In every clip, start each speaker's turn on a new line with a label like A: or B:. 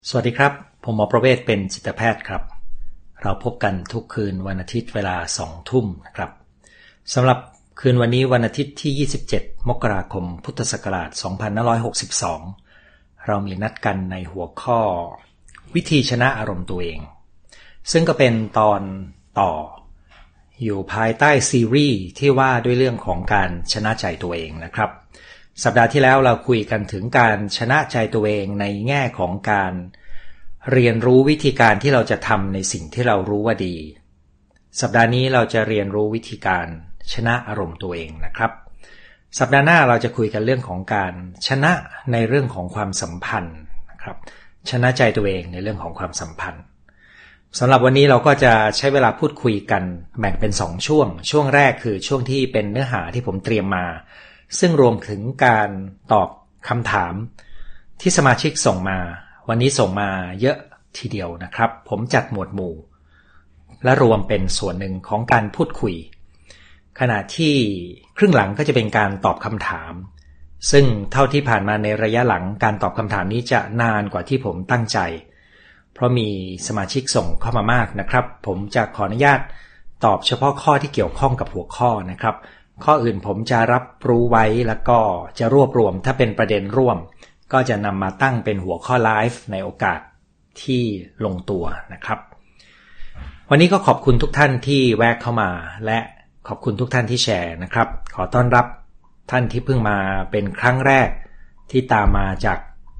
A: สวัสดีครับผมหมอประเวศเป็นจิตแพทย์ครับเราพบกันทุกคืนวันอาทิตย์เวลา 20:00 น.นะครับสำหรับคืนวันนี้วันอาทิตย์ที่27มกราคมพุทธศักราช2562เรามีนัดกันในหัวข้อวิธีชนะอารมณ์ตัวเองซึ่งก็เป็นตอนต่ออยู่ภายใต้ซีรีส์ที่ว่าด้วยเรื่องของการชนะใจตัวเองนะครับสัปดาห์ที่แล้วเราคุยกันถึงการชนะใจตัวเองในแง่ของการเรียนรู้วิธีการที่เราจะทำในสิ่งที่เรารู้ว่าดีสัปดาห์นี้เราจะเรียนรู้วิธีการชนะอารมณ์ตัวเองนะครับสัปดาห์หน้าเราจะคุยกันเรื่องของการชนะในเรื่องของความสัมพันธ์นะครับชนะใจตัวเองในเรื่องของความสัมพันธ์สำหรับวันนี้เราก็จะใช้เวลาพูดคุยกันแบ่งเป็น2ช่วงแรกคือช่วงที่เป็นเนื้อหาที่ผมเตรียมมาซึ่งรวมถึงการตอบคำถามที่สมาชิกส่งมาวันนี้ส่งมาเยอะทีเดียวนะครับผมจัดหมวดหมู่และรวมเป็นส่วนหนึ่งของการพูดคุยขณะที่ครึ่งหลังก็จะเป็นการตอบคำถามซึ่งเท่าที่ผ่านมาในระยะหลังการตอบคำถามนี้จะนานกว่าที่ผมตั้งใจเพราะมีสมาชิกส่งเข้ามามากนะครับผมจะขออนุญาตตอบเฉพาะข้อที่เกี่ยวข้องกับหัวข้อนะครับข้ออื่นผมจะรับรู้ไว้แล้วก็จะรวบรวมถ้าเป็นประเด็นร่วมก็จะนำมาตั้งเป็นหัวข้อไลฟ์ในโอกาสที่ลงตัวนะครับวันนี้ก็ขอบคุณทุกท่านที่แวะเข้ามาและขอบคุณทุกท่านที่แชร์นะครับขอต้อนรับท่านที่เพิ่งมาเป็นครั้งแรกที่ตามมาจาก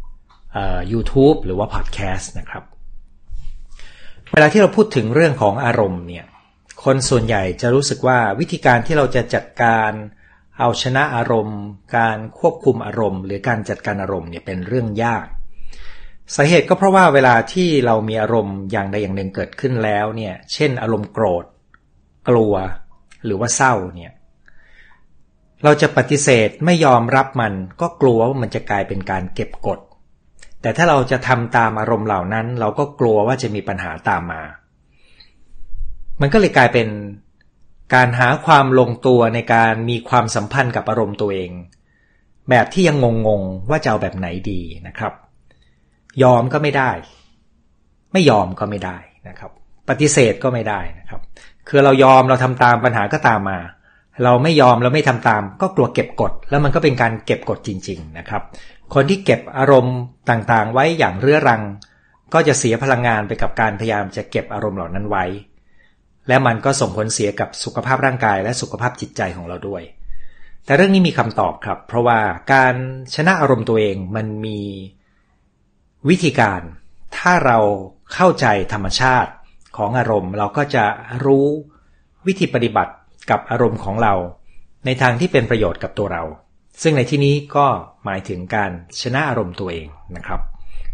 A: YouTube หรือว่า Podcast นะครับเวลาที่เราพูดถึงเรื่องของอารมณ์เนี่ยคนส่วนใหญ่จะรู้สึกว่าวิธีการที่เราจะจัดการเอาชนะอารมณ์การควบคุมอารมณ์หรือการจัดการอารมณ์เนี่ยเป็นเรื่องยากสาเหตุก็เพราะว่าเวลาที่เรามีอารมณ์อย่างใดอย่างหนึ่งเกิดขึ้นแล้วเนี่ยเช่นอารมณ์โกรธกลัวหรือว่าเศร้าเนี่ยเราจะปฏิเสธไม่ยอมรับมันก็กลัวว่ามันจะกลายเป็นการเก็บกดแต่ถ้าเราจะทำตามอารมณ์เหล่านั้นเราก็กลัวว่าจะมีปัญหาตามมามันก็เลยกลายเป็นการหาความลงตัวในการมีความสัมพันธ์กับอารมณ์ตัวเองแบบที่ยังงงๆว่าจะเอาแบบไหนดีนะครับยอมก็ไม่ได้ไม่ยอมก็ไม่ได้นะครับปฏิเสธก็ไม่ได้นะครับคือเรายอมเราทำตามปัญหาก็ตามมาเราไม่ยอมเราไม่ทำตามก็กลัวเก็บกดแล้วมันก็เป็นการเก็บกดจริงๆนะครับคนที่เก็บอารมณ์ต่างๆไว้อย่างเรื้อรังก็จะเสียพลังงานไปกับการพยายามจะเก็บอารมณ์เหล่านั้นไว้และมันก็ส่งผลเสียกับสุขภาพร่างกายและสุขภาพจิตใจของเราด้วยแต่เรื่องนี้มีคำตอบครับเพราะว่าการชนะอารมณ์ตัวเองมันมีวิธีการถ้าเราเข้าใจธรรมชาติของอารมณ์เราก็จะรู้วิธีปฏิบัติกับอารมณ์ของเราในทางที่เป็นประโยชน์กับตัวเราซึ่งในที่นี้ก็หมายถึงการชนะอารมณ์ตัวเองนะครับ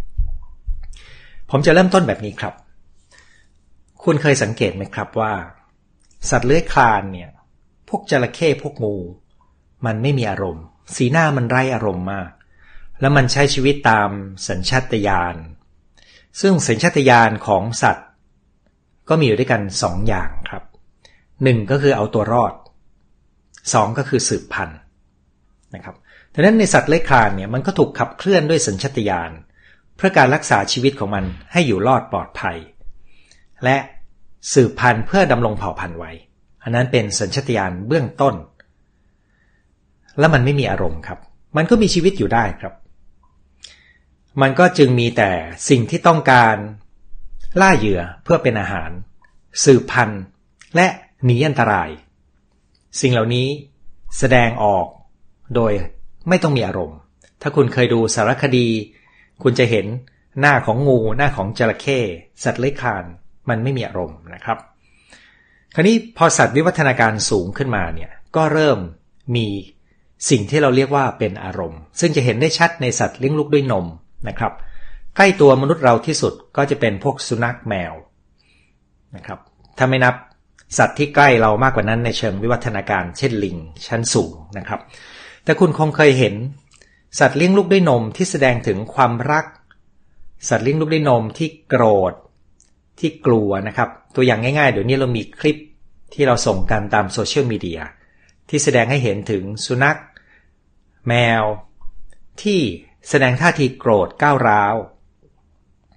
A: ผมจะเริ่มต้นแบบนี้ครับคุณเคยสังเกตไหมครับว่าสัตว์เลื้อยคลานเนี่ยพวกจระเข้พวกงูมันไม่มีอารมณ์สีหน้ามันไร้อารมณ์มากแล้วมันใช้ชีวิตตามสัญชาตญาณซึ่งสัญชาตญาณของสัตว์ก็มีอยู่ด้วยกัน2อย่างครับ1ก็คือเอาตัวรอด2ก็คือสืบพันธุ์นะครับดังนั้นในสัตว์เลื้อยคลานเนี่ยมันก็ถูกขับเคลื่อนด้วยสัญชาตญาณเพื่อการรักษาชีวิตของมันให้อยู่รอดปลอดภัยและสืบพันธุ์เพื่อดำรงเผ่าพันธุ์ไว้อันนั้นเป็นสัญชาตญาณเบื้องต้นและมันไม่มีอารมณ์ครับมันก็มีชีวิตอยู่ได้ครับมันก็จึงมีแต่สิ่งที่ต้องการล่าเหยื่อเพื่อเป็นอาหารสืบพันธุ์และหนีอันตรายสิ่งเหล่านี้แสดงออกโดยไม่ต้องมีอารมณ์ถ้าคุณเคยดูสารคดีคุณจะเห็นหน้าของงูหน้าของจระเข้สัตว์เลื้อยคลานมันไม่มีอารมณ์นะครับคราวนี้พอสัตว์วิวัฒนาการสูงขึ้นมาเนี่ยก็เริ่มมีสิ่งที่เราเรียกว่าเป็นอารมณ์ซึ่งจะเห็นได้ชัดในสัตว์เลี้ยงลูกด้วยนมนะครับใกล้ตัวมนุษย์เราที่สุดก็จะเป็นพวกสุนัขแมวนะครับถ้าไม่นับสัตว์ที่ใกล้เรามากกว่านั้นในเชิงวิวัฒนาการเช่นลิงชั้นสูงนะครับแต่คุณคงเคยเห็นสัตว์เลี้ยงลูกด้วยนมที่แสดงถึงความรักสัตว์เลี้ยงลูกด้วยนมที่โกรธที่กลัวนะครับตัวอย่างง่ายๆเดี๋ยวนี้เรามีคลิปที่เราส่งกันตามโซเชียลมีเดียที่แสดงให้เห็นถึงสุนัขแมวที่แสดงท่าทีโกรธก้าวร้าว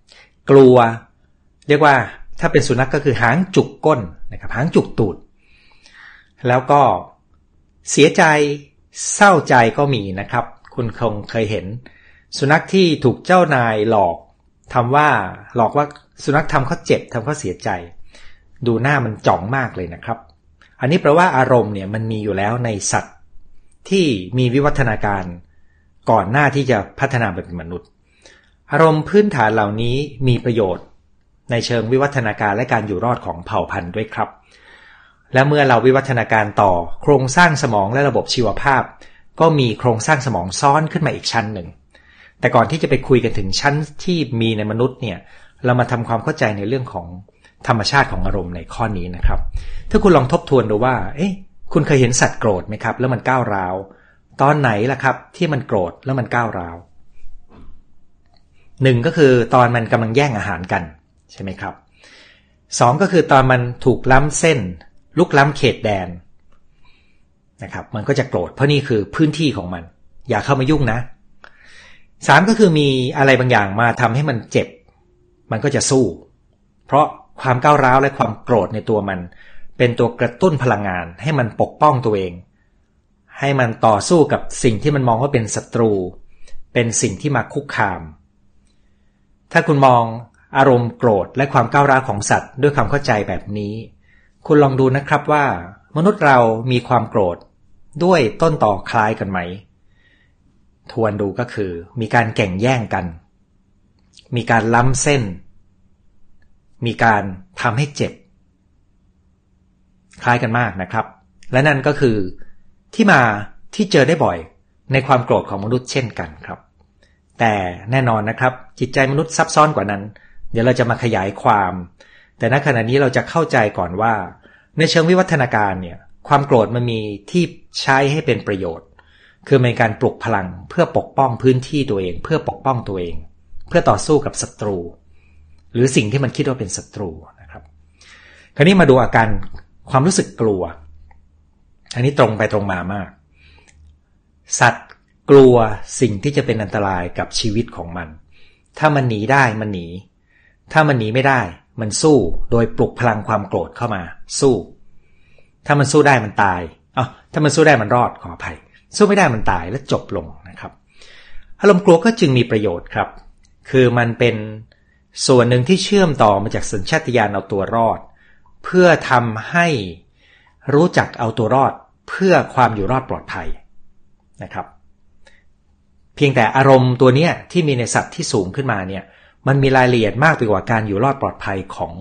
A: กลัวเรียกว่าถ้าเป็นสุนัขก็คือหางจุกก้นนะครับหางจุกตูดแล้วก็เสียใจเศร้าใจก็มีนะครับคุณคงเคยเห็นสุนัขที่ถูกเจ้านายหลอกว่าสุนัขทำเขาเจ็บทำเขาเสียใจดูหน้ามันจ่องมากเลยนะครับอันนี้แปลว่าอารมณ์เนี่ยมันมีอยู่แล้วในสัตว์ที่มีวิวัฒนาการก่อนหน้าที่จะพัฒนาเป็นมนุษย์อารมณ์พื้นฐานเหล่านี้มีประโยชน์ในเชิงวิวัฒนาการและการอยู่รอดของเผ่าพันธุ์ด้วยครับและเมื่อเราวิวัฒนาการต่อโครงสร้างสมองและระบบชีวภาพก็มีโครงสร้างสมองซ้อนขึ้นมาอีกชั้นหนึ่งแต่ก่อนที่จะไปคุยกันถึงชั้นที่มีในมนุษย์เนี่ยเรามาทำความเข้าใจในเรื่องของธรรมชาติของอารมณ์ในข้อนี้นะครับถ้าคุณลองทบทวนดูว่าคุณเคยเห็นสัตว์โกรธไหมครับแล้วมันก้าวร้าวตอนไหนล่ะครับที่มันโกรธแล้วมันก้าวร้าวหนึ่งก็คือตอนมันกำลังแย่งอาหารกันใช่ไหมครับสองก็คือตอนมันถูกล้ำเส้นลุกล้ำเขตแดนนะครับมันก็จะโกรธเพราะนี่คือพื้นที่ของมันอย่าเข้ามายุ่งนะสามก็คือมีอะไรบางอย่างมาทำให้มันเจ็บมันก็จะสู้เพราะความก้าวร้าวและความโกรธในตัวมันเป็นตัวกระตุ้นพลังงานให้มันปกป้องตัวเองให้มันต่อสู้กับสิ่งที่มันมองว่าเป็นศัตรูเป็นสิ่งที่มาคุกคามถ้าคุณมองอารมณ์โกรธและความก้าวร้าวของสัตว์ด้วยความเข้าใจแบบนี้คุณลองดูนะครับว่ามนุษย์เรามีความโกรธด้วยต้นต่อคล้ายกันไหมทวนดูก็คือมีการแข่งแย่งกันมีการล้ำเส้นมีการทำให้เจ็บคล้ายกันมากนะครับและนั่นก็คือที่มาที่เจอได้บ่อยในความโกรธของมนุษย์เช่นกันครับแต่แน่นอนนะครับจิตใจมนุษย์ซับซ้อนกว่านั้นเดี๋ยวเราจะมาขยายความแต่ณขณะนี้เราจะเข้าใจก่อนว่าในเชิงวิวัฒนาการเนี่ยความโกรธมันมีที่ใช้ให้เป็นประโยชน์คือเป็นการปลุกพลังเพื่อปกป้องพื้นที่ตัวเองเพื่อปกป้องตัวเองเพื่อต่อสู้กับศัตรูหรือสิ่งที่มันคิดว่าเป็นศัตรูนะครับคราวนี้มาดูอาการความรู้สึกกลัวอันนี้ตรงไปตรงมามากสัตว์กลัวสิ่งที่จะเป็นอันตรายกับชีวิตของมันถ้ามันหนีได้มันหนีถ้ามันหนีไม่ได้มันสู้โดยปลุกพลังความโกรธเข้ามาสู้ถ้ามันสู้ได้มันตายถ้ามันสู้ได้มันรอดขออภัยสู้ไม่ได้มันตายและจบลงนะครับอารมณ์กลัวก็จึงมีประโยชน์ครับคือมันเป็นส่วนหนึ่งที่เชื่อมต่อมาจากสัญชาตญาณเอาตัวรอดเพื่อทำให้รู้จักเอาตัวรอดเพื่อความอยู่รอดปลอดภัยนะครับเพียงแต่อารมณ์ตัวนี้ที่มีในสัตว์ที่สูงขึ้นมาเนี่ยมันมีรายละเอียดมากไปกว่าการอยู่รอดปลอดภัย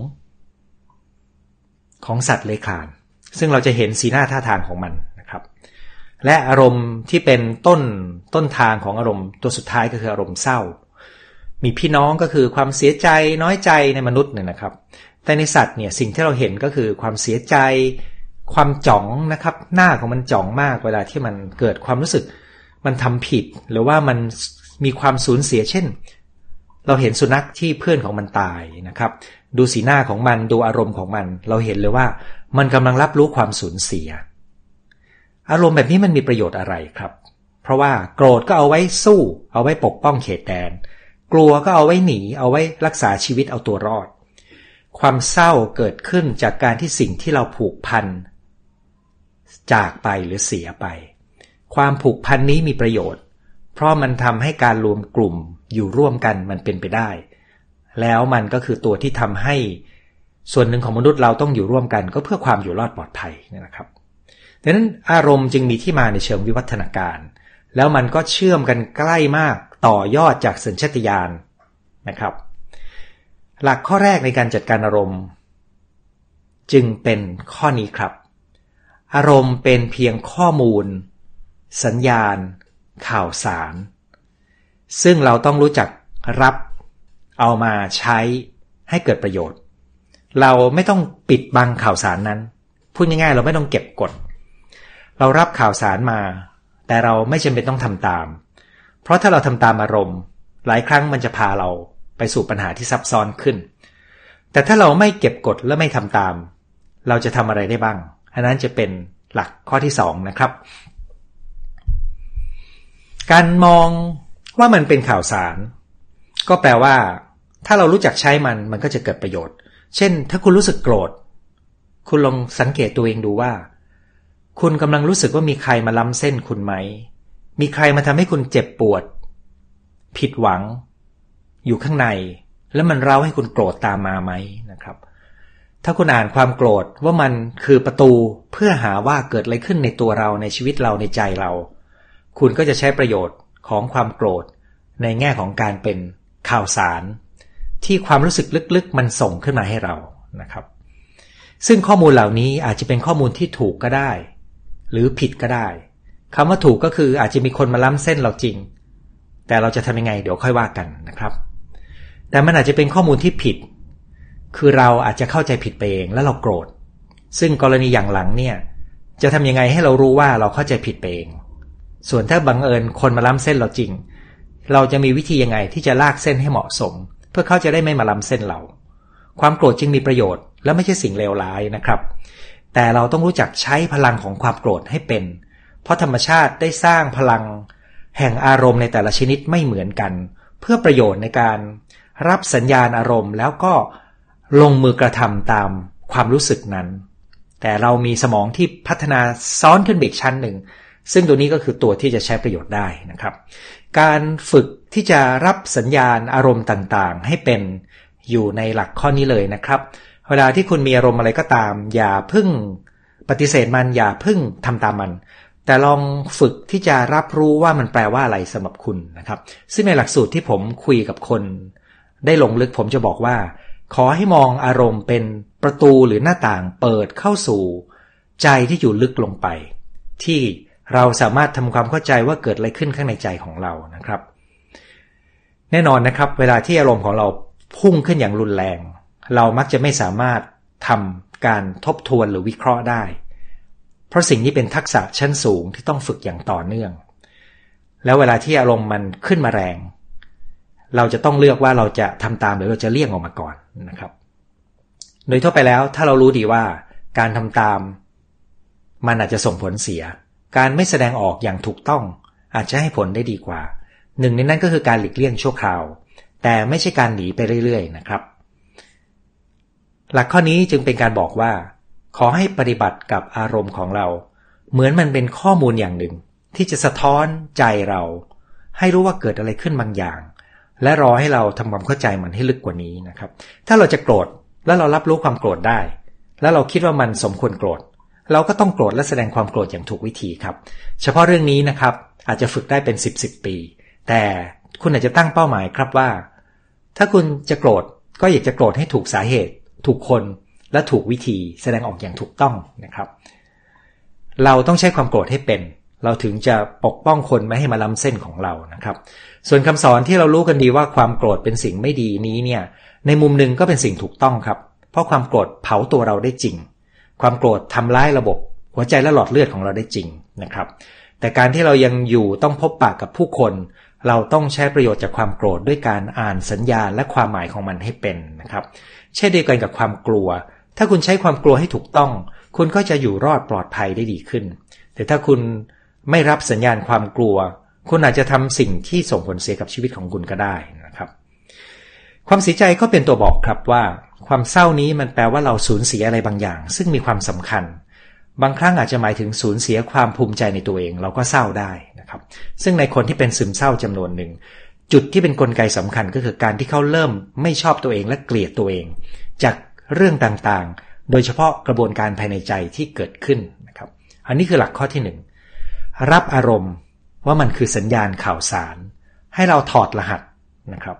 A: ของสัตว์เลื้อยคลานซึ่งเราจะเห็นสีหน้าท่าทางของมันนะครับและอารมณ์ที่เป็นต้นทางของอารมณ์ตัวสุดท้ายก็คืออารมณ์เศร้ามีพี่น้องก็คือความเสียใจน้อยใจในมนุษย์เนี่ยนะครับแต่ในสัตว์เนี่ยสิ่งที่เราเห็นก็คือความเสียใจความจ๋องนะครับหน้าของมันจ๋องมากเวลาที่มันเกิดความรู้สึกมันทำผิดหรือว่ามันมีความสูญเสียเช่นเราเห็นสุนัขที่เพื่อนของมันตายนะครับดูสีหน้าของมันดูอารมณ์ของมันเราเห็นเลยว่ามันกำลังรับรู้ความสูญเสียอารมณ์แบบนี้มันมีประโยชน์อะไรครับเพราะว่าโกรธก็เอาไว้สู้เอาไว้ปกป้องเขตแดนกลัวก็เอาไว้หนีเอาไว้รักษาชีวิตเอาตัวรอดความเศร้าเกิดขึ้นจากการที่สิ่งที่เราผูกพันจากไปหรือเสียไปความผูกพันนี้มีประโยชน์เพราะมันทำให้การรวมกลุ่มอยู่ร่วมกันมันเป็นไปได้แล้วมันก็คือตัวที่ทำให้ส่วนหนึ่งของมนุษย์เราต้องอยู่ร่วมกันก็เพื่อความอยู่รอดปลอดภัยนะครับดังนั้นอารมณ์จึงมีที่มาในเชิงวิวัฒนาการแล้วมันก็เชื่อมกันใกล้มากต่อยอดจากสัญชาตญาณนะครับหลักข้อแรกในการจัดการอารมณ์จึงเป็นข้อนี้ครับอารมณ์เป็นเพียงข้อมูลสัญญาณข่าวสารซึ่งเราต้องรู้จักรับเอามาใช้ให้เกิดประโยชน์เราไม่ต้องปิดบังข่าวสารนั้นพูดง่ายๆเราไม่ต้องเก็บกดเรารับข่าวสารมาแต่เราไม่จำเป็นต้องทำตามเพราะถ้าเราทำตามอารมณ์หลายครั้งมันจะพาเราไปสู่ปัญหาที่ซับซ้อนขึ้นแต่ถ้าเราไม่เก็บกดและไม่ทำตามเราจะทำอะไรได้บ้างอันนั้นจะเป็นหลักข้อที่2นะครับการมองว่ามันเป็นข่าวสารก็แปลว่าถ้าเรารู้จักใช้มันก็จะเกิดประโยชน์เช่นถ้าคุณรู้สึกโกรธคุณลองสังเกตตัวเองดูว่าคุณกำลังรู้สึกว่ามีใครมาล้ำเส้นคุณไหมมีใครมาทำให้คุณเจ็บปวดผิดหวังอยู่ข้างในแล้วมันเร้าให้คุณโกรธตามมาไหมนะครับถ้าคุณอ่านความโกรธว่ามันคือประตูเพื่อหาว่าเกิดอะไรขึ้นในตัวเราในชีวิตเราในใจเราคุณก็จะใช้ประโยชน์ของความโกรธในแง่ของการเป็นข่าวสารที่ความรู้สึกลึกๆมันส่งขึ้นมาให้เรานะครับซึ่งข้อมูลเหล่านี้อาจจะเป็นข้อมูลที่ถูกก็ได้หรือผิดก็ได้คำว่าถูกก็คืออาจจะมีคนมาล้ำเส้นเราจริงแต่เราจะทำยังไงเดี๋ยวค่อยว่ากันนะครับแต่มันอาจจะเป็นข้อมูลที่ผิดคือเราอาจจะเข้าใจผิดไปเองแล้วเราโกรธซึ่งกรณีอย่างหลังเนี่ยจะทำยังไงให้เรารู้ว่าเราเข้าใจผิดไปเองส่วนถ้าบังเอิญคนมาล้ำเส้นเราจริงเราจะมีวิธียังไงที่จะลากเส้นให้เหมาะสมเพื่อเขาจะได้ไม่มาล้ำเส้นเราความโกรธจึงมีประโยชน์และไม่ใช่สิ่งเลวร้ายนะครับแต่เราต้องรู้จักใช้พลังของความโกรธให้เป็นเพราะธรรมชาติได้สร้างพลังแห่งอารมณ์ในแต่ละชนิดไม่เหมือนกันเพื่อประโยชน์ในการรับสัญญาณอารมณ์แล้วก็ลงมือกระทำตามความรู้สึกนั้นแต่เรามีสมองที่พัฒนาซ้อนขึ้นไปอีกชั้นหนึ่งซึ่งตัวนี้ก็คือตัวที่จะใช้ประโยชน์ได้นะครับการฝึกที่จะรับสัญญาณอารมณ์ต่างๆให้เป็นอยู่ในหลักข้อนี้เลยนะครับเวลาที่คุณมีอารมณ์อะไรก็ตามอย่าพึ่งปฏิเสธมันอย่าพึ่งทำตามมันแต่ลองฝึกที่จะรับรู้ว่ามันแปลว่าอะไรสำหรับคุณนะครับซึ่งในหลักสูตรที่ผมคุยกับคนได้ลงลึกผมจะบอกว่าขอให้มองอารมณ์เป็นประตูหรือหน้าต่างเปิดเข้าสู่ใจที่อยู่ลึกลงไปที่เราสามารถทำความเข้าใจว่าเกิดอะไรขึ้นข้างในใจของเรานะครับแน่นอนนะครับเวลาที่อารมณ์ของเราพุ่งขึ้นอย่างรุนแรงเรามักจะไม่สามารถทำการทบทวนหรือวิเคราะห์ได้เพราะสิ่งนี้เป็นทักษะชั้นสูงที่ต้องฝึกอย่างต่อเนื่องแล้วเวลาที่อารมณ์มันขึ้นมาแรงเราจะต้องเลือกว่าเราจะทำตามหรือเราจะเลี่ยงออกมาก่อนนะครับโดยทั่วไปแล้วถ้าเรารู้ดีว่าการทำตามมันอาจจะส่งผลเสียการไม่แสดงออกอย่างถูกต้องอาจจะให้ผลได้ดีกว่าหนึ่งในนั้นก็คือการหลีกเลี่ยงชั่วคราวแต่ไม่ใช่การหนีไปเรื่อยๆนะครับหลักข้อนี้จึงเป็นการบอกว่าขอให้ปฏิบัติกับอารมณ์ของเราเหมือนมันเป็นข้อมูลอย่างหนึ่งที่จะสะท้อนใจเราให้รู้ว่าเกิดอะไรขึ้นบางอย่างและรอให้เราทำความเข้าใจมันให้ลึกกว่านี้นะครับถ้าเราจะโกรธแล้วเรารับรู้ความโกรธได้แล้วเราคิดว่ามันสมควรโกรธเราก็ต้องโกรธและแสดงความโกรธอย่างถูกวิธีครับเฉพาะเรื่องนี้นะครับอาจจะฝึกได้เป็น10 ปีแต่คุณอาจจะตั้งเป้าหมายครับว่าถ้าคุณจะโกรธก็อยากจะโกรธให้ถูกสาเหตุถูกคนและถูกวิธีแสดงออกอย่างถูกต้องนะครับเราต้องใช้ความโกรธให้เป็นเราถึงจะปกป้องคนไม่ให้มาล้ำเส้นของเรานะครับส่วนคำสอนที่เรารู้กันดีว่าความโกรธเป็นสิ่งไม่ดีนี้เนี่ยในมุมหนึ่งก็เป็นสิ่งถูกต้องครับเพราะความโกรธเผาตัวเราได้จริงความโกรธทำร้ายระบบหัวใจและหลอดเลือดของเราได้จริงนะครับแต่การที่เรายังอยู่ต้องพบปะกับผู้คนเราต้องใช้ประโยชน์จากความโกรธด้วยการอ่านสัญญาณและความหมายของมันให้เป็นนะครับเช่นเดียวกันกับความกลัวถ้าคุณใช้ความกลัวให้ถูกต้องคุณก็จะอยู่รอดปลอดภัยได้ดีขึ้นแต่ถ้าคุณไม่รับสัญญาณความกลัวคุณอาจจะทำสิ่งที่ส่งผลเสียกับชีวิตของคุณก็ได้นะครับความเสียใจก็เป็นตัวบอกครับว่าความเศร้านี้มันแปลว่าเราสูญเสียอะไรบางอย่างซึ่งมีความสำคัญบางครั้งอาจจะหมายถึงสูญเสียความภูมิใจในตัวเองเราก็เศร้าได้นะครับซึ่งในคนที่เป็นซึมเศร้าจำนวนหนึ่งจุดที่เป็นกลไกสำคัญก็คือการที่เขาเริ่มไม่ชอบตัวเองและเกลียดตัวเองจากเรื่องต่างๆโดยเฉพาะกระบวนการภายในใจที่เกิดขึ้นนะครับอันนี้คือหลักข้อที่1รับอารมณ์ว่ามันคือสัญญาณข่าวสารให้เราถอดรหัสนะครับ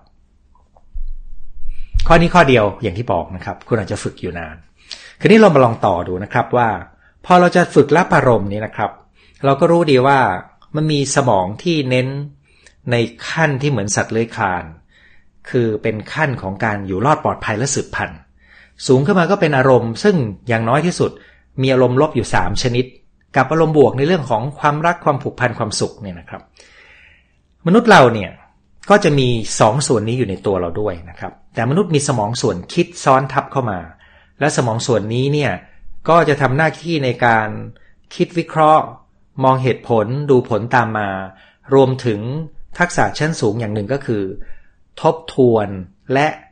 A: ข้อนี้ข้อเดียวอย่างที่บอกนะครับคุณอาจจะฝึกอยู่นานคราวนี้เรามาลองต่อดูนะครับว่าพอเราจะฝึกรับอารมณ์นี้นะครับเราก็รู้ดีว่ามันมีสมองที่เน้นในขั้นที่เหมือนสัตว์เลื้อยคลานคือเป็นขั้นของการอยู่รอดปลอดภัยและสืบพันธุ์สูงขึ้นมาก็เป็นอารมณ์ซึ่งอย่างน้อยที่สุดมีอารมณ์ลบอยู่3ชนิดกับอารมณ์บวกในเรื่องของความรักความผูกพันความสุขเนี่ยนะครับมนุษย์เราเนี่ยก็จะมี2ส่วนนี้อยู่ในตัวเราด้วยนะครับแต่มนุษย์มีสมองส่วนคิดซ้อนทับเข้ามาและสมองส่วนนี้เนี่ยก็จะทำหน้าที่ในการคิดวิเคราะห์มองเหตุผลดูผลตามมารวมถึงทักษะชั้นสูงอย่างหนึ่งก็คือทบทวนและ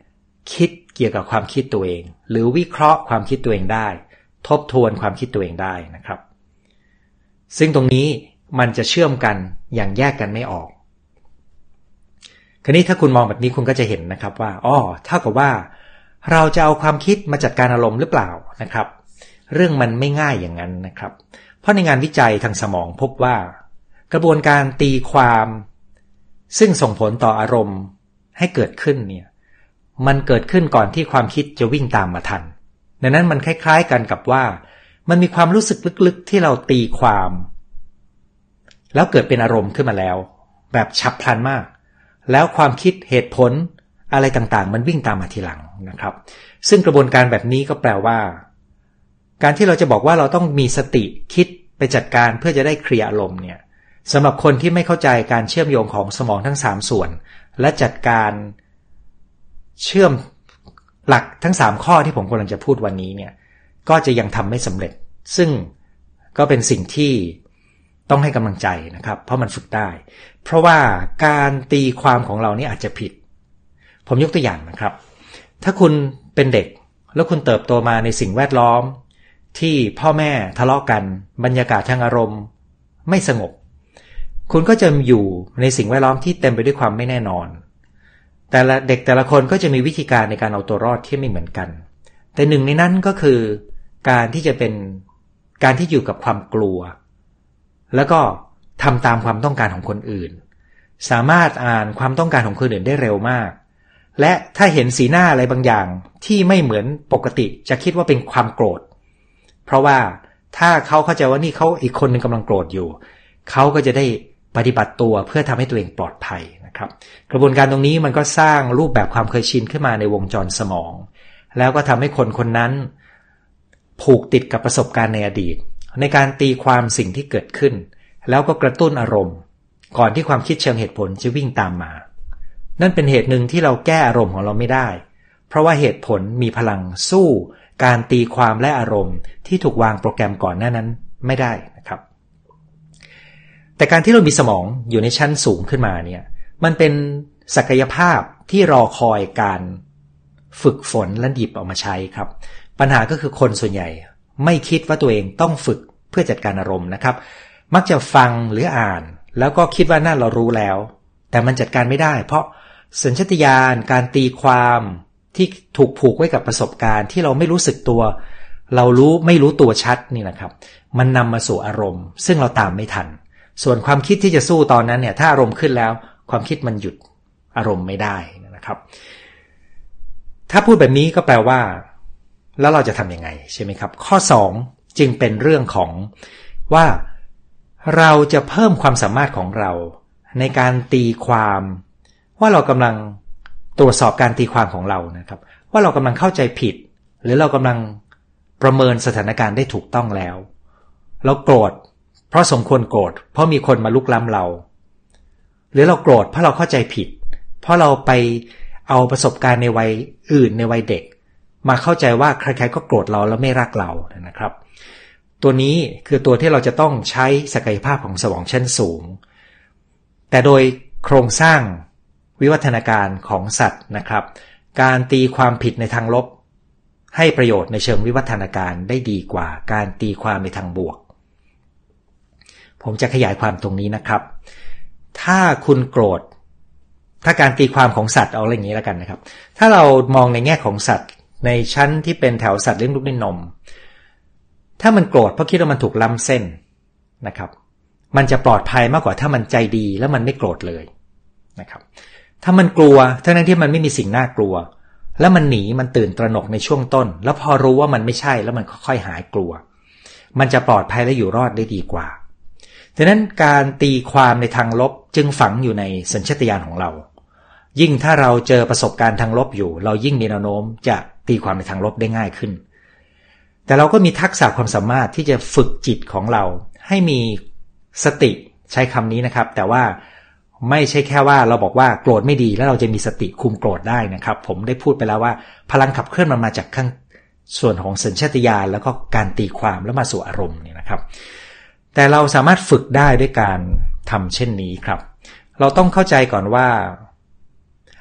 A: คิดเกี่ยวกับความคิดตัวเองหรือวิเคราะห์ความคิดตัวเองได้ทบทวนความคิดตัวเองได้นะครับซึ่งตรงนี้มันจะเชื่อมกันอย่างแยกกันไม่ออกคราวนี้ถ้าคุณมองแบบนี้คุณก็จะเห็นนะครับว่าเท่ากับว่าเราจะเอาความคิดมาจัดการอารมณ์หรือเปล่านะครับเรื่องมันไม่ง่ายอย่างนั้นนะครับเพราะในงานวิจัยทางสมองพบว่ากระบวนการตีความซึ่งส่งผลต่ออารมณ์ให้เกิดขึ้นเนี่ยมันเกิดขึ้นก่อนที่ความคิดจะวิ่งตามมาทันดังนั้นมันคล้ายๆกันกับว่ามันมีความรู้สึกลึกๆที่เราตีความแล้วเกิดเป็นอารมณ์ขึ้นมาแล้วแบบฉับพลันมากแล้วความคิดเหตุผลอะไรต่างๆมันวิ่งตามมาทีหลังนะครับซึ่งกระบวนการแบบนี้ก็แปลว่าการที่เราจะบอกว่าเราต้องมีสติคิดไปจัดการเพื่อจะได้เคลียร์อารมณ์เนี่ยสำหรับคนที่ไม่เข้าใจการเชื่อมโยงของสมองทั้ง3ส่วนและจัดการเชื่อมหลักทั้ง3ข้อที่ผมกำลังจะพูดวันนี้เนี่ยก็จะยังทำไม่สำเร็จซึ่งก็เป็นสิ่งที่ต้องให้กำลังใจนะครับเพราะมันฝึกได้เพราะว่าการตีความของเรานี่อาจจะผิดผมยกตัวอย่างนะครับถ้าคุณเป็นเด็กแล้วคุณเติบโตมาในสิ่งแวดล้อมที่พ่อแม่ทะเลาะกันบรรยากาศทางอารมณ์ไม่สงบคุณก็จะอยู่ในสิ่งแวดล้อมที่เต็มไปด้วยความไม่แน่นอนแต่ละเด็กแต่ละคนก็จะมีวิธีการในการเอาตัวรอดที่ไม่เหมือนกันแต่หนึ่งในนั้นก็คือการที่อยู่กับความกลัวแล้วก็ทำตามความต้องการของคนอื่นสามารถอ่านความต้องการของคนอื่นได้เร็วมากและถ้าเห็นสีหน้าอะไรบางอย่างที่ไม่เหมือนปกติจะคิดว่าเป็นความโกรธเพราะว่าถ้าเขาเข้าใจว่านี่เขาอีกคนนึงกำลังโกรธอยู่เขาก็จะได้ปฏิบัติตัวเพื่อทำให้ตัวเองปลอดภัยนะครับกระบวนการตรงนี้มันก็สร้างรูปแบบความเคยชินขึ้นมาในวงจรสมองแล้วก็ทำให้คนคนนั้นผูกติดกับประสบการณ์ในอดีตในการตีความสิ่งที่เกิดขึ้นแล้วก็กระตุ้นอารมณ์ก่อนที่ความคิดเชิงเหตุผลจะวิ่งตามมานั่นเป็นเหตุหนึ่งที่เราแก้อารมณ์ของเราไม่ได้เพราะว่าเหตุผลมีพลังสู้การตีความและอารมณ์ที่ถูกวางโปรแกรมก่อนหน้านั้นไม่ได้นะครับแต่การที่เรามีสมองอยู่ในชั้นสูงขึ้นมาเนี่ยมันเป็นศักยภาพที่รอคอยการฝึกฝนและหยิบออกมาใช้ครับปัญหาก็คือคนส่วนใหญ่ไม่คิดว่าตัวเองต้องฝึกเพื่อจัดการอารมณ์นะครับมักจะฟังหรืออ่านแล้วก็คิดว่านั่นเรารู้แล้วแต่มันจัดการไม่ได้เพราะสัญชาตญาณการตีความที่ถูกผูกไว้กับประสบการณ์ที่เราไม่รู้สึกตัวเราไม่รู้ตัวชัดนี่นะครับมันนำมาสู่อารมณ์ซึ่งเราตามไม่ทันส่วนความคิดที่จะสู้ตอนนั้นเนี่ยถ้าอารมณ์ขึ้นแล้วความคิดมันหยุดอารมณ์ไม่ได้นะครับถ้าพูดแบบนี้ก็แปลว่าแล้วเราจะทำยังไงใช่ไหมครับข้อ2จึงเป็นเรื่องของว่าเราจะเพิ่มความสามารถของเราในการตีความว่าเรากำลังตรวจสอบการตีความของเรานะครับว่าเรากำลังเข้าใจผิดหรือเรากำลังประเมินสถานการณ์ได้ถูกต้องแล้วเราโกรธเพราะสมควรโกรธเพราะมีคนมาลุกล้ำเราหรือเราโกรธเพราะเราเข้าใจผิดเพราะเราไปเอาประสบการณ์ในวัยอื่นในวัยเด็กมาเข้าใจว่าใครๆก็โกรธเราแล้วไม่รักเรานะครับตัวนี้คือตัวที่เราจะต้องใช้ศักยภาพของสมองชั้นสูงแต่โดยโครงสร้างวิวัฒนาการของสัตว์นะครับการตีความผิดในทางลบให้ประโยชน์ในเชิงวิวัฒนาการได้ดีกว่าการตีความในทางบวกผมจะขยายความตรงนี้นะครับถ้าคุณโกรธถ้าการตีความของสัตว์เอาอย่างนี้แล้วกันนะครับถ้าเรามองในแง่ของสัตว์ในชั้นที่เป็นแถวสัตว์เลี้ยงลูกด้วยนมถ้ามันโกรธเพราะคิดว่ามันถูกล้ำเส้นนะครับมันจะปลอดภัยมากกว่าถ้ามันใจดีแล้วมันไม่โกรธเลยนะครับถ้ามันกลัวทั้งที่มันไม่มีสิ่งน่ากลัวแล้วมันหนีมันตื่นตระหนกในช่วงต้นแล้วพอรู้ว่ามันไม่ใช่แล้วมันค่อยๆหายกลัวมันจะปลอดภัยและอยู่รอดได้ดีกว่าดังนั้นการตีความในทางลบจึงฝังอยู่ในสัญชาตญาณของเรายิ่งถ้าเราเจอประสบการณ์ทางลบอยู่เรายิ่งมีแนวโน้มจะตีความในทางลบได้ง่ายขึ้นแต่เราก็มีทักษะความสามารถที่จะฝึกจิตของเราให้มีสติใช้คำนี้นะครับแต่ว่าไม่ใช่แค่ว่าเราบอกว่าโกรธไม่ดีแล้วเราจะมีสติคุมโกรธได้นะครับผมได้พูดไปแล้วว่าพลังขับเคลื่อนมันมาจากข้างส่วนของสัญชาตญาณแล้วก็การตีความแล้วมาสู่อารมณ์นี่นะครับแต่เราสามารถฝึกได้ด้วยการทำเช่นนี้ครับเราต้องเข้าใจก่อนว่า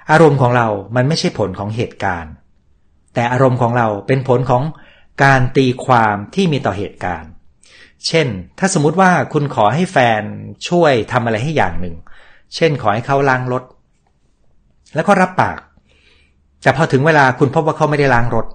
A: อารมณ์ของเรามันไม่ใช่ผลของเหตุการณ์แต่อารมณ์ของเราเป็นผลของการตีความที่มีต่อเหตุการณ์เช่นถ้าสมมุติว่าคุณขอให้แฟนช่วยทำอะไรให้อย่างหนึ่งเช่นขอให้เขาล้างรถแล้วก็รับปากแต่พอถึงเวลาคุณพบว่าเขาไม่ได้ล้างรถ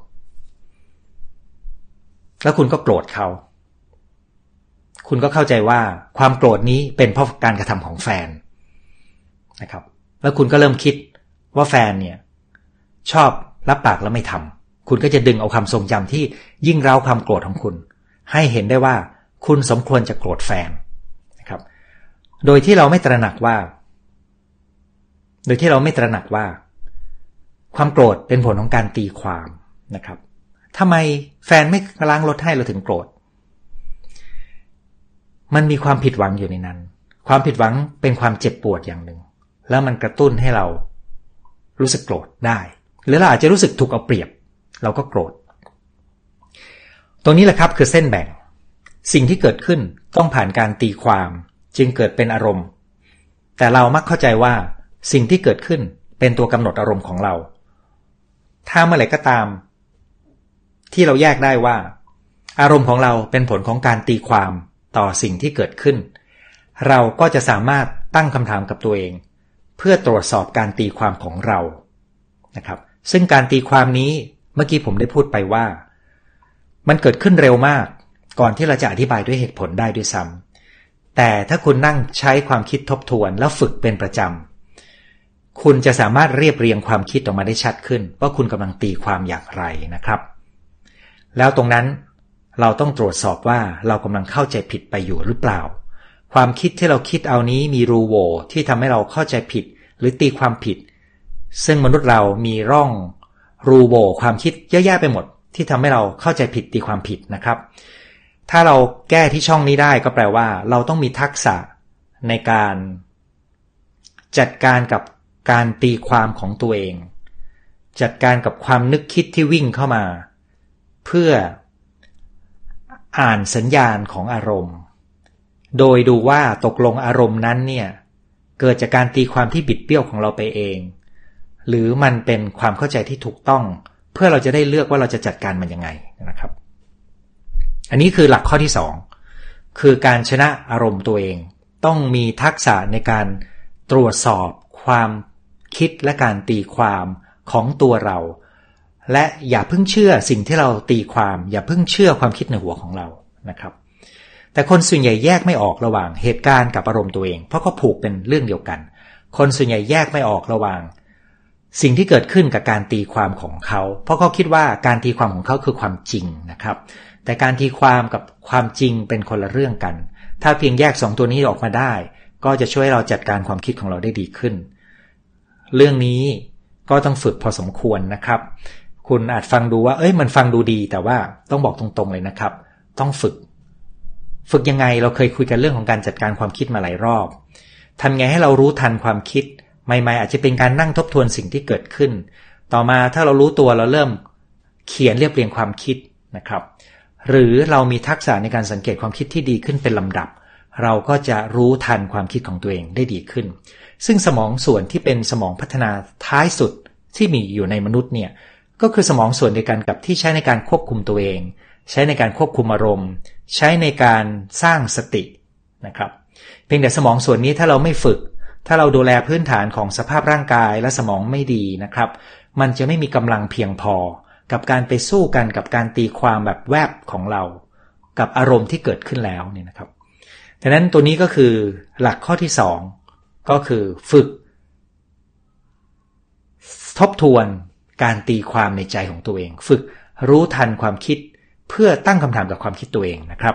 A: แล้วคุณก็โกรธเขาคุณก็เข้าใจว่าความโกรธนี้เป็นเพราะการกระทำของแฟนนะครับแล้วคุณก็เริ่มคิดว่าแฟนเนี่ยชอบรับปากแล้วไม่ทำคุณก็จะดึงเอาความทรงจำที่ยิ่งเร้าความโกรธของคุณให้เห็นได้ว่าคุณสมควรจะโกรธแฟนนะครับโดยที่เราไม่ตระหนักว่าความโกรธเป็นผลของการตีความนะครับทำไมแฟนไม่ล้างรถให้เราถึงโกรธมันมีความผิดหวังอยู่ในนั้นความผิดหวังเป็นความเจ็บปวดอย่างหนึ่งแล้วมันกระตุ้นให้เรารู้สึกโกรธได้หรือเราอาจจะรู้สึกถูกเอาเปรียบเราก็โกรธตรงนี้แหละครับคือเส้นแบ่งสิ่งที่เกิดขึ้นต้องผ่านการตีความจึงเกิดเป็นอารมณ์แต่เรามักเข้าใจว่าสิ่งที่เกิดขึ้นเป็นตัวกำหนดอารมณ์ของเราถ้าเมื่อไหร่ก็ตามที่เราแยกได้ว่าอารมณ์ของเราเป็นผลของการตีความต่อสิ่งที่เกิดขึ้นเราก็จะสามารถตั้งคำถามกับตัวเองเพื่อตรวจสอบการตีความของเรานะครับซึ่งการตีความนี้เมื่อกี้ผมได้พูดไปว่ามันเกิดขึ้นเร็วมากก่อนที่เราจะอธิบายด้วยเหตุผลได้ด้วยซ้ำแต่ถ้าคุณนั่งใช้ความคิดทบทวนแล้วฝึกเป็นประจำคุณจะสามารถเรียบเรียงความคิดออกมาได้ชัดขึ้นว่าคุณกำลังตีความอย่างไรนะครับแล้วตรงนั้นเราต้องตรวจสอบว่าเรากำลังเข้าใจผิดไปอยู่หรือเปล่าความคิดที่เราคิดเอานี้มีรูโหว่ที่ทำให้เราเข้าใจผิดหรือตีความผิดซึ่งมนุษย์เรามีร่องรูโหว่ความคิดเยอะแยะไปหมดที่ทำให้เราเข้าใจผิดตีความผิดนะครับถ้าเราแก้ที่ช่องนี้ได้ก็แปลว่าเราต้องมีทักษะในการจัดการกับการตีความของตัวเองจัดการกับความนึกคิดที่วิ่งเข้ามาเพื่ออ่านสัญญาณของอารมณ์โดยดูว่าตกลงอารมณ์นั้นเนี่ยเกิดจากการตีความที่บิดเบี้ยวของเราไปเองหรือมันเป็นความเข้าใจที่ถูกต้องเพื่อเราจะได้เลือกว่าเราจะจัดการมันยังไงนะครับอันนี้คือหลักข้อที่2คือการชนะอารมณ์ตัวเองต้องมีทักษะในการตรวจสอบความคิดและการตีความของตัวเราและอย่าเพิ่งเชื่อสิ่งที่เราตีความอย่าเพิ่งเชื่อความคิดในหัวของเรานะครับแต่คนส่วนใหญ่แยกไม่ออกระหว่างเหตุการณ์กับอารมณ์ตัวเองเพราะเขาผูกเป็นเรื่องเดียวกันคนส่วนใหญ่แยกไม่ออกระหว่างสิ่งที่เกิดขึ้นกับการตีความของเขาเพราะเขาคิดว่าการตีความของเขาคือความจริงนะครับแต่การตีความกับความจริงเป็นคนละเรื่องกันถ้าเพียงแยก2ตัวนี้ออกมาได้ก็จะช่วยเราจัดการความคิดของเราได้ดีขึ้นเรื่องนี้ก็ต้องฝึกพอสมควรนะครับคุณอาจฟังดูว่ามันฟังดูดีแต่ว่าต้องบอกตรงๆเลยนะครับต้องฝึกยังไงเราเคยคุยกันเรื่องของการจัดการความคิดมาหลายรอบทำไงให้เรารู้ทันความคิดใหม่ๆอาจจะเป็นการนั่งทบทวนสิ่งที่เกิดขึ้นต่อมาถ้าเรารู้ตัวเราเริ่มเขียนเรียบเรียงความคิดนะครับหรือเรามีทักษะในการสังเกตความคิดที่ดีขึ้นเป็นลำดับเราก็จะรู้ทันความคิดของตัวเองได้ดีขึ้นซึ่งสมองส่วนที่เป็นสมองพัฒนาท้ายสุดที่มีอยู่ในมนุษย์เนี่ยก็คือสมองส่วนเดียวกันกับที่ใช้ในการควบคุมตัวเองใช้ในการควบคุมอารมณ์ใช้ในการสร้างสตินะครับเพียงแต่สมองส่วนนี้ถ้าเราไม่ฝึกถ้าเราดูแลพื้นฐานของสภาพร่างกายและสมองไม่ดีนะครับมันจะไม่มีกำลังเพียงพอกับการไปสู้กันกับการตีความแบบแวบของเรากับอารมณ์ที่เกิดขึ้นแล้วเนี่ยนะครับดังนั้นตัวนี้ก็คือหลักข้อที่2ก็คือฝึกทบทวนการตีความในใจของตัวเองฝึกรู้ทันความคิดเพื่อตั้งคำถามกับความคิดตัวเองนะครับ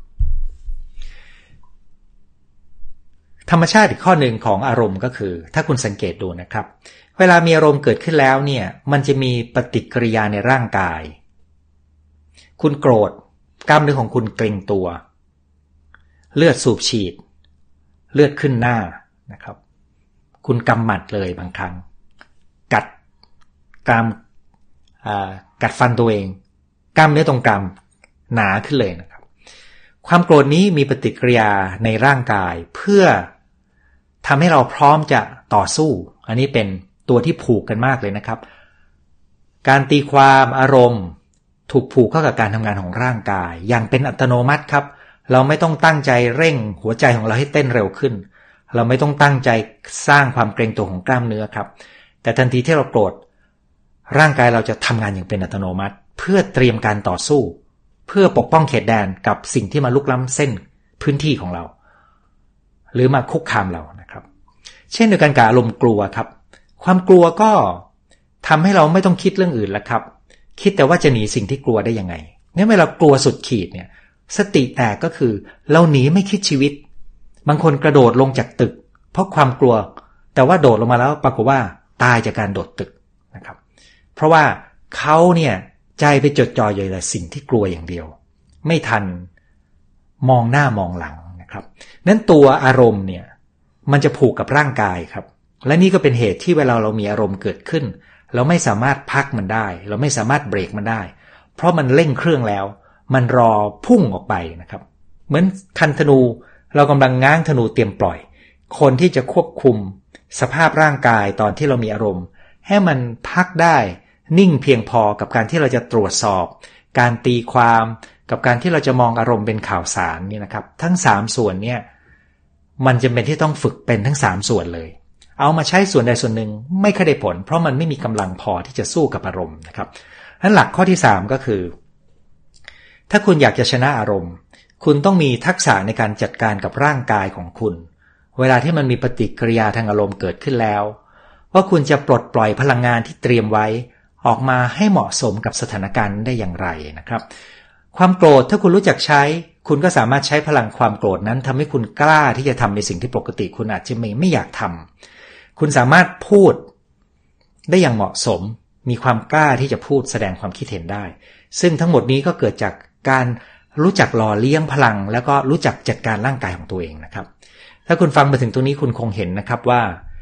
A: ธรรมชาติอีกข้อหนึ่งของอารมณ์ก็คือถ้าคุณสังเกตดูนะครับเวลามีอารมณ์เกิดขึ้นแล้วเนี่ยมันจะมีปฏิกิริยาในร่างกายคุณโกรธกล้ามเนื้อของคุณเกร็งตัวเลือดสูบฉีดเลือดขึ้นหน้านะครับคุณกำหมัดเลยบางครั้งกัดฟันตัวเองกล้ามเนื้อตรงกรามหนาขึ้นเลยนะครับความโกรธนี้มีปฏิกิริยาในร่างกายเพื่อทำให้เราพร้อมจะต่อสู้อันนี้เป็นตัวที่ผูกกันมากเลยนะครับการตีความอารมณ์ถูกผูกเข้ากับการทำงานของร่างกายอย่างเป็นอัตโนมัติครับเราไม่ต้องตั้งใจเร่งหัวใจของเราให้เต้นเร็วขึ้นเราไม่ต้องตั้งใจสร้างความเกร็งตัวของกล้ามเนื้อครับแต่ทันทีที่เราโกรธร่างกายเราจะทำงานอย่างเป็นอัตโนมัติเพื่อเตรียมการต่อสู้เพื่อปกป้องเขตแดนกับสิ่งที่มาลุกล้ำเส้นพื้นที่ของเราหรือมาคุกคามเรานะครับเช่นเดียวกันกับอารมณ์กลัวครับความกลัวก็ทำให้เราไม่ต้องคิดเรื่องอื่นแล้วครับคิดแต่ว่าจะหนีสิ่งที่กลัวได้ยังไงงั้นเวลากลัวสุดขีดเนี่ยสติแตกก็คือเราหนีไม่คิดชีวิตบางคนกระโดดลงจากตึกเพราะความกลัวแต่ว่าโดดลงมาแล้วปรากฏว่าตายจากการโดดตึกนะครับเพราะว่าเขาเนี่ยใจไปจดจ่ออยู่แต่สิ่งที่กลัวอย่างเดียวไม่ทันมองหน้ามองหลังนะครับนั้นตัวอารมณ์เนี่ยมันจะผูกกับร่างกายครับและนี่ก็เป็นเหตุที่เวลาเรามีอารมณ์เกิดขึ้นเราไม่สามารถพักมันได้เราไม่สามารถเบรกมันได้เพราะมันเร่งเครื่องแล้วมันรอพุ่งออกไปนะครับเหมือนคันธนูเรากำลังง้างธนูเตรียมปล่อยคนที่จะควบคุมสภาพร่างกายตอนที่เรามีอารมณ์ให้มันพักได้นิ่งเพียงพอกับการที่เราจะตรวจสอบการตีความกับการที่เราจะมองอารมณ์เป็นข่าวสารนี่นะครับทั้ง3ส่วนเนี่ยมันจำเป็นที่ต้องฝึกเป็นทั้ง3ส่วนเลยเอามาใช้ส่วนใดส่วนหนึ่งไม่ค่อยได้ผลเพราะมันไม่มีกำลังพอที่จะสู้กับอารมณ์นะครับนั้นหลักข้อที่3ก็คือถ้าคุณอยากจะชนะอารมณ์คุณต้องมีทักษะในการจัดการกับร่างกายของคุณเวลาที่มันมีปฏิกิริยาทางอารมณ์เกิดขึ้นแล้วว่าคุณจะปลดปล่อยพลังงานที่เตรียมไว้ออกมาให้เหมาะสมกับสถานการณ์ได้อย่างไรนะครับความโกรธถ้าคุณรู้จักใช้คุณก็สามารถใช้พลังความโกรธนั้นทำให้คุณกล้าที่จะทำในสิ่งที่ปกติคุณอาจจะไม่อยากทำคุณสามารถพูดได้อย่างเหมาะสมมีความกล้าที่จะพูดแสดงความคิดเห็นได้ซึ่งทั้งหมดนี้ก็เกิดจากการรู้จักหล่อเลี้ยงพลังแล้วก็รู้จักจัดการร่างกายของตัวเองนะครับถ้าคุณฟังมาถึงตรงนี้คุณคงเห็นนะครับว่า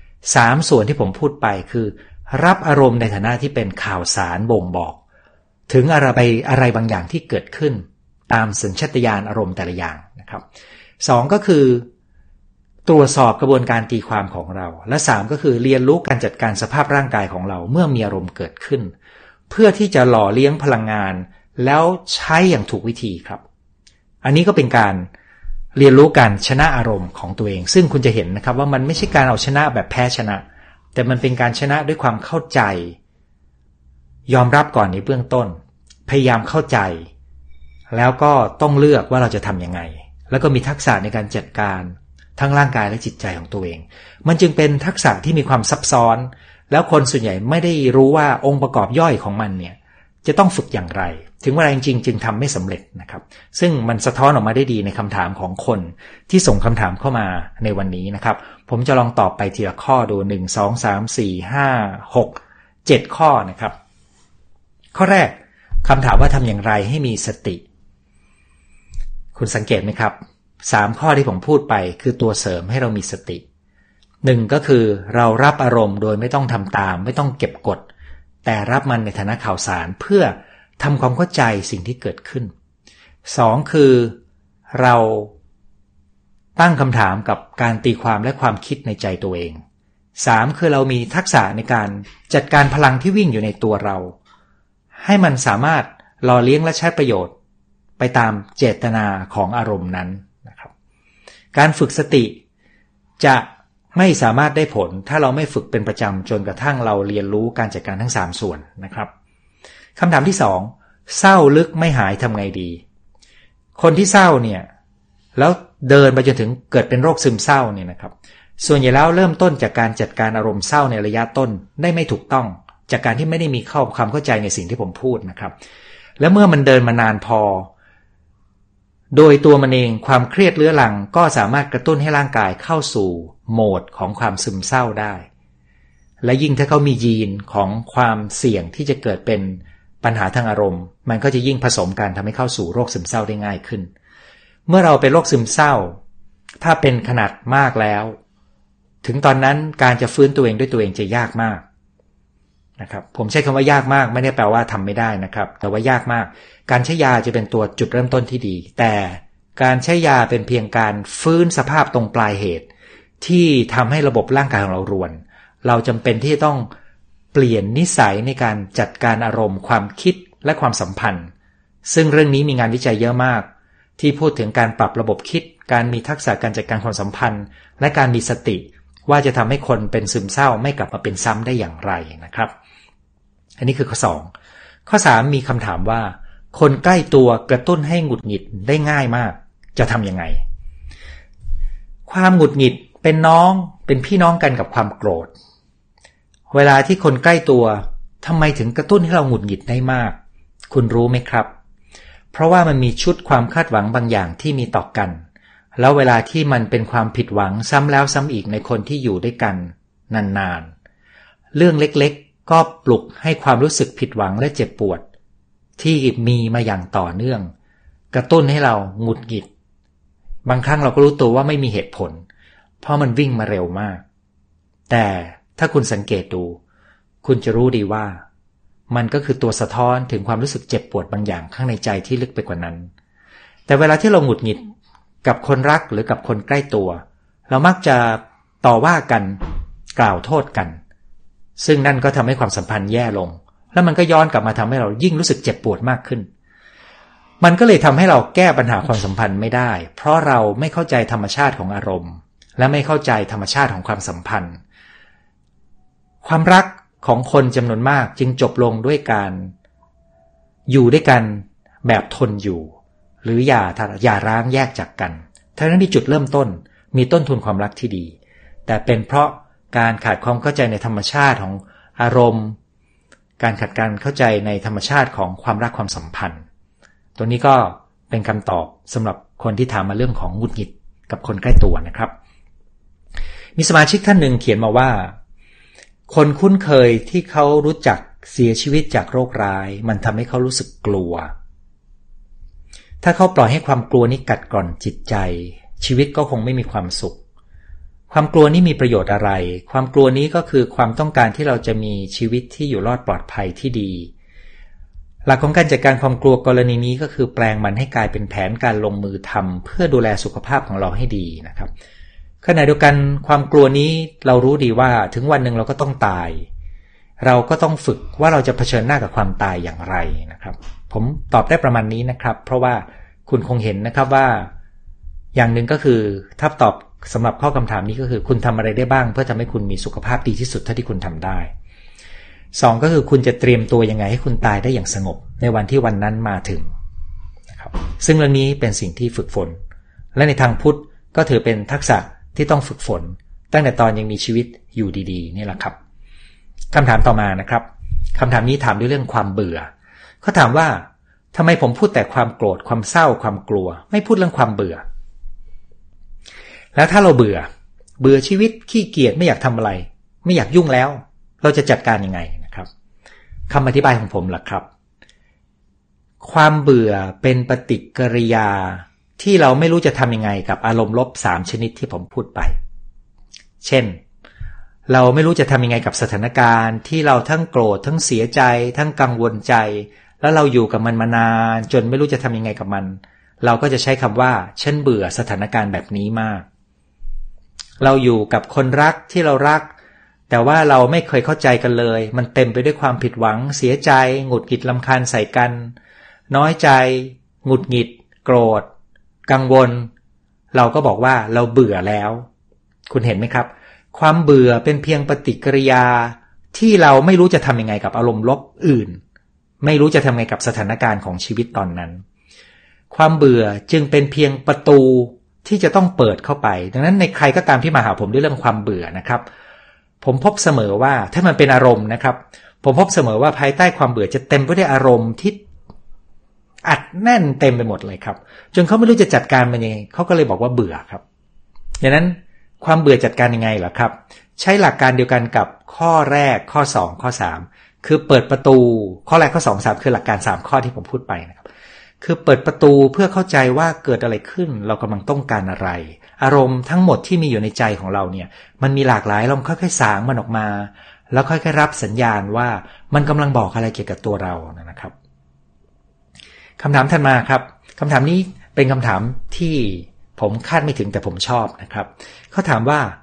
A: 3ส่วนที่ผมพูดไปคือรับอารมณ์ในฐานะที่เป็นข่าวสารบ่งบอกถึงอะไรบางอย่างที่เกิดขึ้นตามสัญชาตญาณอารมณ์แต่ละอย่างนะครับ2ก็คือตรวจสอบกระบวนการตีความของเราและ3ก็คือเรียนรู้การจัดการสภาพร่างกายของเราเมื่อมีอารมณ์เกิดขึ้นเพื่อที่จะหล่อเลี้ยงพลังงานแล้วใช้อย่างถูกวิธีครับอันนี้ก็เป็นการเรียนรู้การชนะอารมณ์ของตัวเองซึ่งคุณจะเห็นนะครับว่ามันไม่ใช่การเอาชนะแบบแพ้ชนะแต่มันเป็นการชนะด้วยความเข้าใจยอมรับก่อนในเบื้องต้นพยายามเข้าใจแล้วก็ต้องเลือกว่าเราจะทำยังไงแล้วก็มีทักษะในการจัดการทั้งร่างกายและจิตใจของตัวเองมันจึงเป็นทักษะที่มีความซับซ้อนแล้วคนส่วนใหญ่ไม่ได้รู้ว่าองค์ประกอบย่อยของมันเนี่ยจะต้องฝึกอย่างไรถึงเวลาจริงๆจึงทำไม่สำเร็จนะครับซึ่งมันสะท้อนออกมาได้ดีในคำถามของคนที่ส่งคำถามเข้ามาในวันนี้นะครับผมจะลองตอบไปทีละข้อดู1 2 3 4 5 6 7ข้อนะครับข้อแรกคำถามว่าทำอย่างไรให้มีสติคุณสังเกตไหมครับ3ข้อที่ผมพูดไปคือตัวเสริมให้เรามีสติ1ก็คือเรารับอารมณ์โดยไม่ต้องทำตามไม่ต้องเก็บกดแต่รับมันในฐานะข่าวสารเพื่อทำความเข้าใจสิ่งที่เกิดขึ้น2คือเราตั้งคำถามกับการตีความและความคิดในใจตัวเอง3คือเรามีทักษะในการจัดการพลังที่วิ่งอยู่ในตัวเราให้มันสามารถหล่อเลี้ยงและใช้ประโยชน์ไปตามเจตนาของอารมณ์นั้นนะครับการฝึกสติจะไม่สามารถได้ผลถ้าเราไม่ฝึกเป็นประจำจนกระทั่งเราเรียนรู้การจัดการทั้ง3ส่วนนะครับคำถามที่2เศร้าลึกไม่หายทำไงดีคนที่เศร้าเนี่ยแล้วเดินไปจนถึงเกิดเป็นโรคซึมเศร้าเนี่ยนะครับส่วนใหญ่แล้วเริ่มต้นจากการจัดการอารมณ์เศร้าในระยะต้นได้ไม่ถูกต้องจากการที่ไม่ได้มีความเข้าใจในสิ่งที่ผมพูดนะครับและเมื่อมันเดินมานานพอโดยตัวมันเองความเครียดเรื้อรังก็สามารถกระตุ้นให้ร่างกายเข้าสู่โหมดของความซึมเศร้าได้และยิ่งถ้าเขามียีนของความเสี่ยงที่จะเกิดเป็นปัญหาทางอารมณ์มันก็จะยิ่งผสมกันทำให้เข้าสู่โรคซึมเศร้าได้ง่ายขึ้นเมื่อเราเป็นโรคซึมเศร้าถ้าเป็นขนาดมากแล้วถึงตอนนั้นการจะฟื้นตัวเองด้วยตัวเองจะยากมากนะครับผมใช้คำว่ายากมากไม่ได้แปลว่าทำไม่ได้นะครับแต่ว่ายากมากการใช้ยาจะเป็นตัวจุดเริ่มต้นที่ดีแต่การใช้ยาเป็นเพียงการฟื้นสภาพตรงปลายเหตุที่ทำให้ระบบร่างกายของเรารวนเราจำเป็นที่จะต้องเปลี่ยนนิสัยในการจัดการอารมณ์ความคิดและความสัมพันธ์ซึ่งเรื่องนี้มีงานวิจัยเยอะมากที่พูดถึงการปรับระบบคิดการมีทักษะการจัดการความสัมพันธ์และการมีสติว่าจะทำให้คนเป็นซึมเศร้าไม่กลับมาเป็นซ้ำได้อย่างไรนะครับอันนี้คือข้อ2ข้อ3มีคำถามว่าคนใกล้ตัวกระตุ้นให้หงุดหงิดได้ง่ายมากจะทำยังไงความหงุดหงิดเป็นพี่น้องกันกับความโกรธเวลาที่คนใกล้ตัวทำไมถึงกระตุ้นให้เราหงุดหงิดได้มากคุณรู้ไหมครับเพราะว่ามันมีชุดความคาดหวังบางอย่างที่มีต่อกันแล้วเวลาที่มันเป็นความผิดหวังซ้ำแล้วซ้ำอีกในคนที่อยู่ด้วยกันนานๆเรื่องเล็กๆก็ปลุกให้ความรู้สึกผิดหวังและเจ็บปวดที่มีมาอย่างต่อเนื่องกระตุ้นให้เราหงุดหงิดบางครั้งเราก็รู้ตัวว่าไม่มีเหตุผลเพราะมันวิ่งมาเร็วมากแต่ถ้าคุณสังเกตดูคุณจะรู้ดีว่ามันก็คือตัวสะท้อนถึงความรู้สึกเจ็บปวดบางอย่างข้างในใจที่ลึกไปกว่านั้นแต่เวลาที่เราหงุดหงิดกับคนรักหรือกับคนใกล้ตัวเรามักจะต่อว่ากันกล่าวโทษกันซึ่งนั่นก็ทำให้ความสัมพันธ์แย่ลงแล้วมันก็ย้อนกลับมาทำให้เรายิ่งรู้สึกเจ็บปวดมากขึ้นมันก็เลยทำให้เราแก้ปัญหาความสัมพันธ์ไม่ได้เพราะเราไม่เข้าใจธรรมชาติของอารมณ์และไม่เข้าใจธรรมชาติของความสัมพันธ์ความรักของคนจำนวนมากจึงจบลงด้วยการอยู่ด้วยกันแบบทนอยู่หรืออย่าร้างแยกจากกันทั้งที่จุดเริ่มต้นมีต้นทุนความรักที่ดีแต่เป็นเพราะการขาดความเข้าใจในธรรมชาติของอารมณ์การขาดการเข้าใจในธรรมชาติของความรักความสัมพันธ์ตัวนี้ก็เป็นคำตอบสำหรับคนที่ถามมาเรื่องของหงุดหงิดกับคนใกล้ตัวนะครับมีสมาชิกท่านหนึ่งเขียนมาว่าคนคุ้นเคยที่เขารู้จักเสียชีวิตจากโรคร้ายมันทำให้เขารู้สึกกลัวถ้าเขาปล่อยให้ความกลัวนี้กัดกร่อนจิตใจชีวิตก็คงไม่มีความสุขความกลัวนี้มีประโยชน์อะไรความกลัวนี้ก็คือความต้องการที่เราจะมีชีวิตที่อยู่รอดปลอดภัยที่ดีหลักของการจัดการความกลัวกรณีนี้ก็คือแปลงมันให้กลายเป็นแผนการลงมือทำเพื่อดูแลสุขภาพของเราให้ดีนะครับขณะเดียวกันความกลัวนี้เรารู้ดีว่าถึงวันหนึ่งเราก็ต้องตายเราก็ต้องฝึกว่าเราจะเผชิญหน้ากับความตายอย่างไรนะครับผมตอบได้ประมาณนี้นะครับเพราะว่าคุณคงเห็นนะครับว่าอย่างหนึ่งก็คือถ้าตอบสำหรับข้อคำถามนี้ก็คือคุณทำอะไรได้บ้างเพื่อทำให้คุณมีสุขภาพดีที่สุดเท่าที่คุณทำได้2ก็คือคุณจะเตรียมตัวยังไงให้คุณตายได้อย่างสงบในวันที่วันนั้นมาถึงนะครับซึ่งเรื่องนี้เป็นสิ่งที่ฝึกฝนและในทางพุทธก็ถือเป็นทักษะที่ต้องฝึกฝนตั้งแต่ตอนยังมีชีวิตอยู่ดีๆนี่แหละครับคำถามต่อมานะครับคำถามนี้ถามด้วยเรื่องความเบื่อเขาถามว่าทำไมผมพูดแต่ความโกรธความเศร้าความกลัวไม่พูดเรื่องความเบื่อแล้วถ้าเราเบื่อชีวิตขี้เกียจไม่อยากทำอะไรไม่อยากยุ่งแล้วเราจะจัดการยังไงนะครับคำอธิบายของผมล่ะครับความเบื่อเป็นปฏิกิริยาที่เราไม่รู้จะทำยังไงกับอารมณ์ลบ3ชนิดที่ผมพูดไปเช่นเราไม่รู้จะทำยังไงกับสถานการณ์ที่เราทั้งโกรธทั้งเสียใจทั้งกังวลใจแล้วเราอยู่กับมันมานานจนไม่รู้จะทำยังไงกับมันเราก็จะใช้คำว่าฉันเบื่อสถานการณ์แบบนี้มากเราอยู่กับคนรักที่เรารักแต่ว่าเราไม่เคยเข้าใจกันเลยมันเต็มไปด้วยความผิดหวังเสียใจหงุดหงิดรำคาญใส่กันน้อยใจหงุดหงิดโกรธกังวลเราก็บอกว่าเราเบื่อแล้วคุณเห็นไหมครับความเบื่อเป็นเพียงปฏิกิริยาที่เราไม่รู้จะทำยังไงกับอารมณ์ลบอื่นไม่รู้จะทำยังไงกับสถานการณ์ของชีวิตตอนนั้นความเบื่อจึงเป็นเพียงประตูที่จะต้องเปิดเข้าไปดังนั้นในใครก็ตามที่มาหาผมด้วยเรื่องความเบื่อนะครับผมพบเสมอว่าถ้ามันเป็นอารมณ์นะครับผมพบเสมอว่าภายใต้ความเบื่อจะเต็มไปด้วยอารมณ์ที่อัดแน่นเต็มไปหมดเลยครับจนเขาไม่รู้จะจัดการมันยังไงเขาก็เลยบอกว่าเบื่อครับดังนั้นความเบื่อจัดการยังไงล่ะครับใช้หลักการเดียวกันกับข้อแรกข้อ2ข้อ3คือเปิดประตูข้อแรกข้อ2 3คือหลักการ3ข้อที่ผมพูดไปนะครับคือเปิดประตูเพื่อเข้าใจว่าเกิดอะไรขึ้นเรากำลังต้องการอะไรอารมณ์ทั้งหมดที่มีอยู่ในใจของเราเนี่ยมันมีหลากหลายเราค่อยๆสางมันออกมาแล้วค่อยๆรับสัญญาณว่ามันกำลังบอกอะไรเกี่ยวกับตัวเรานะครับคำถามถัดมาครับคำถามนี้เป็นคำถามที่ผมคาดไม่ถึงแต่ผมชอบนะครับเขาถามว่า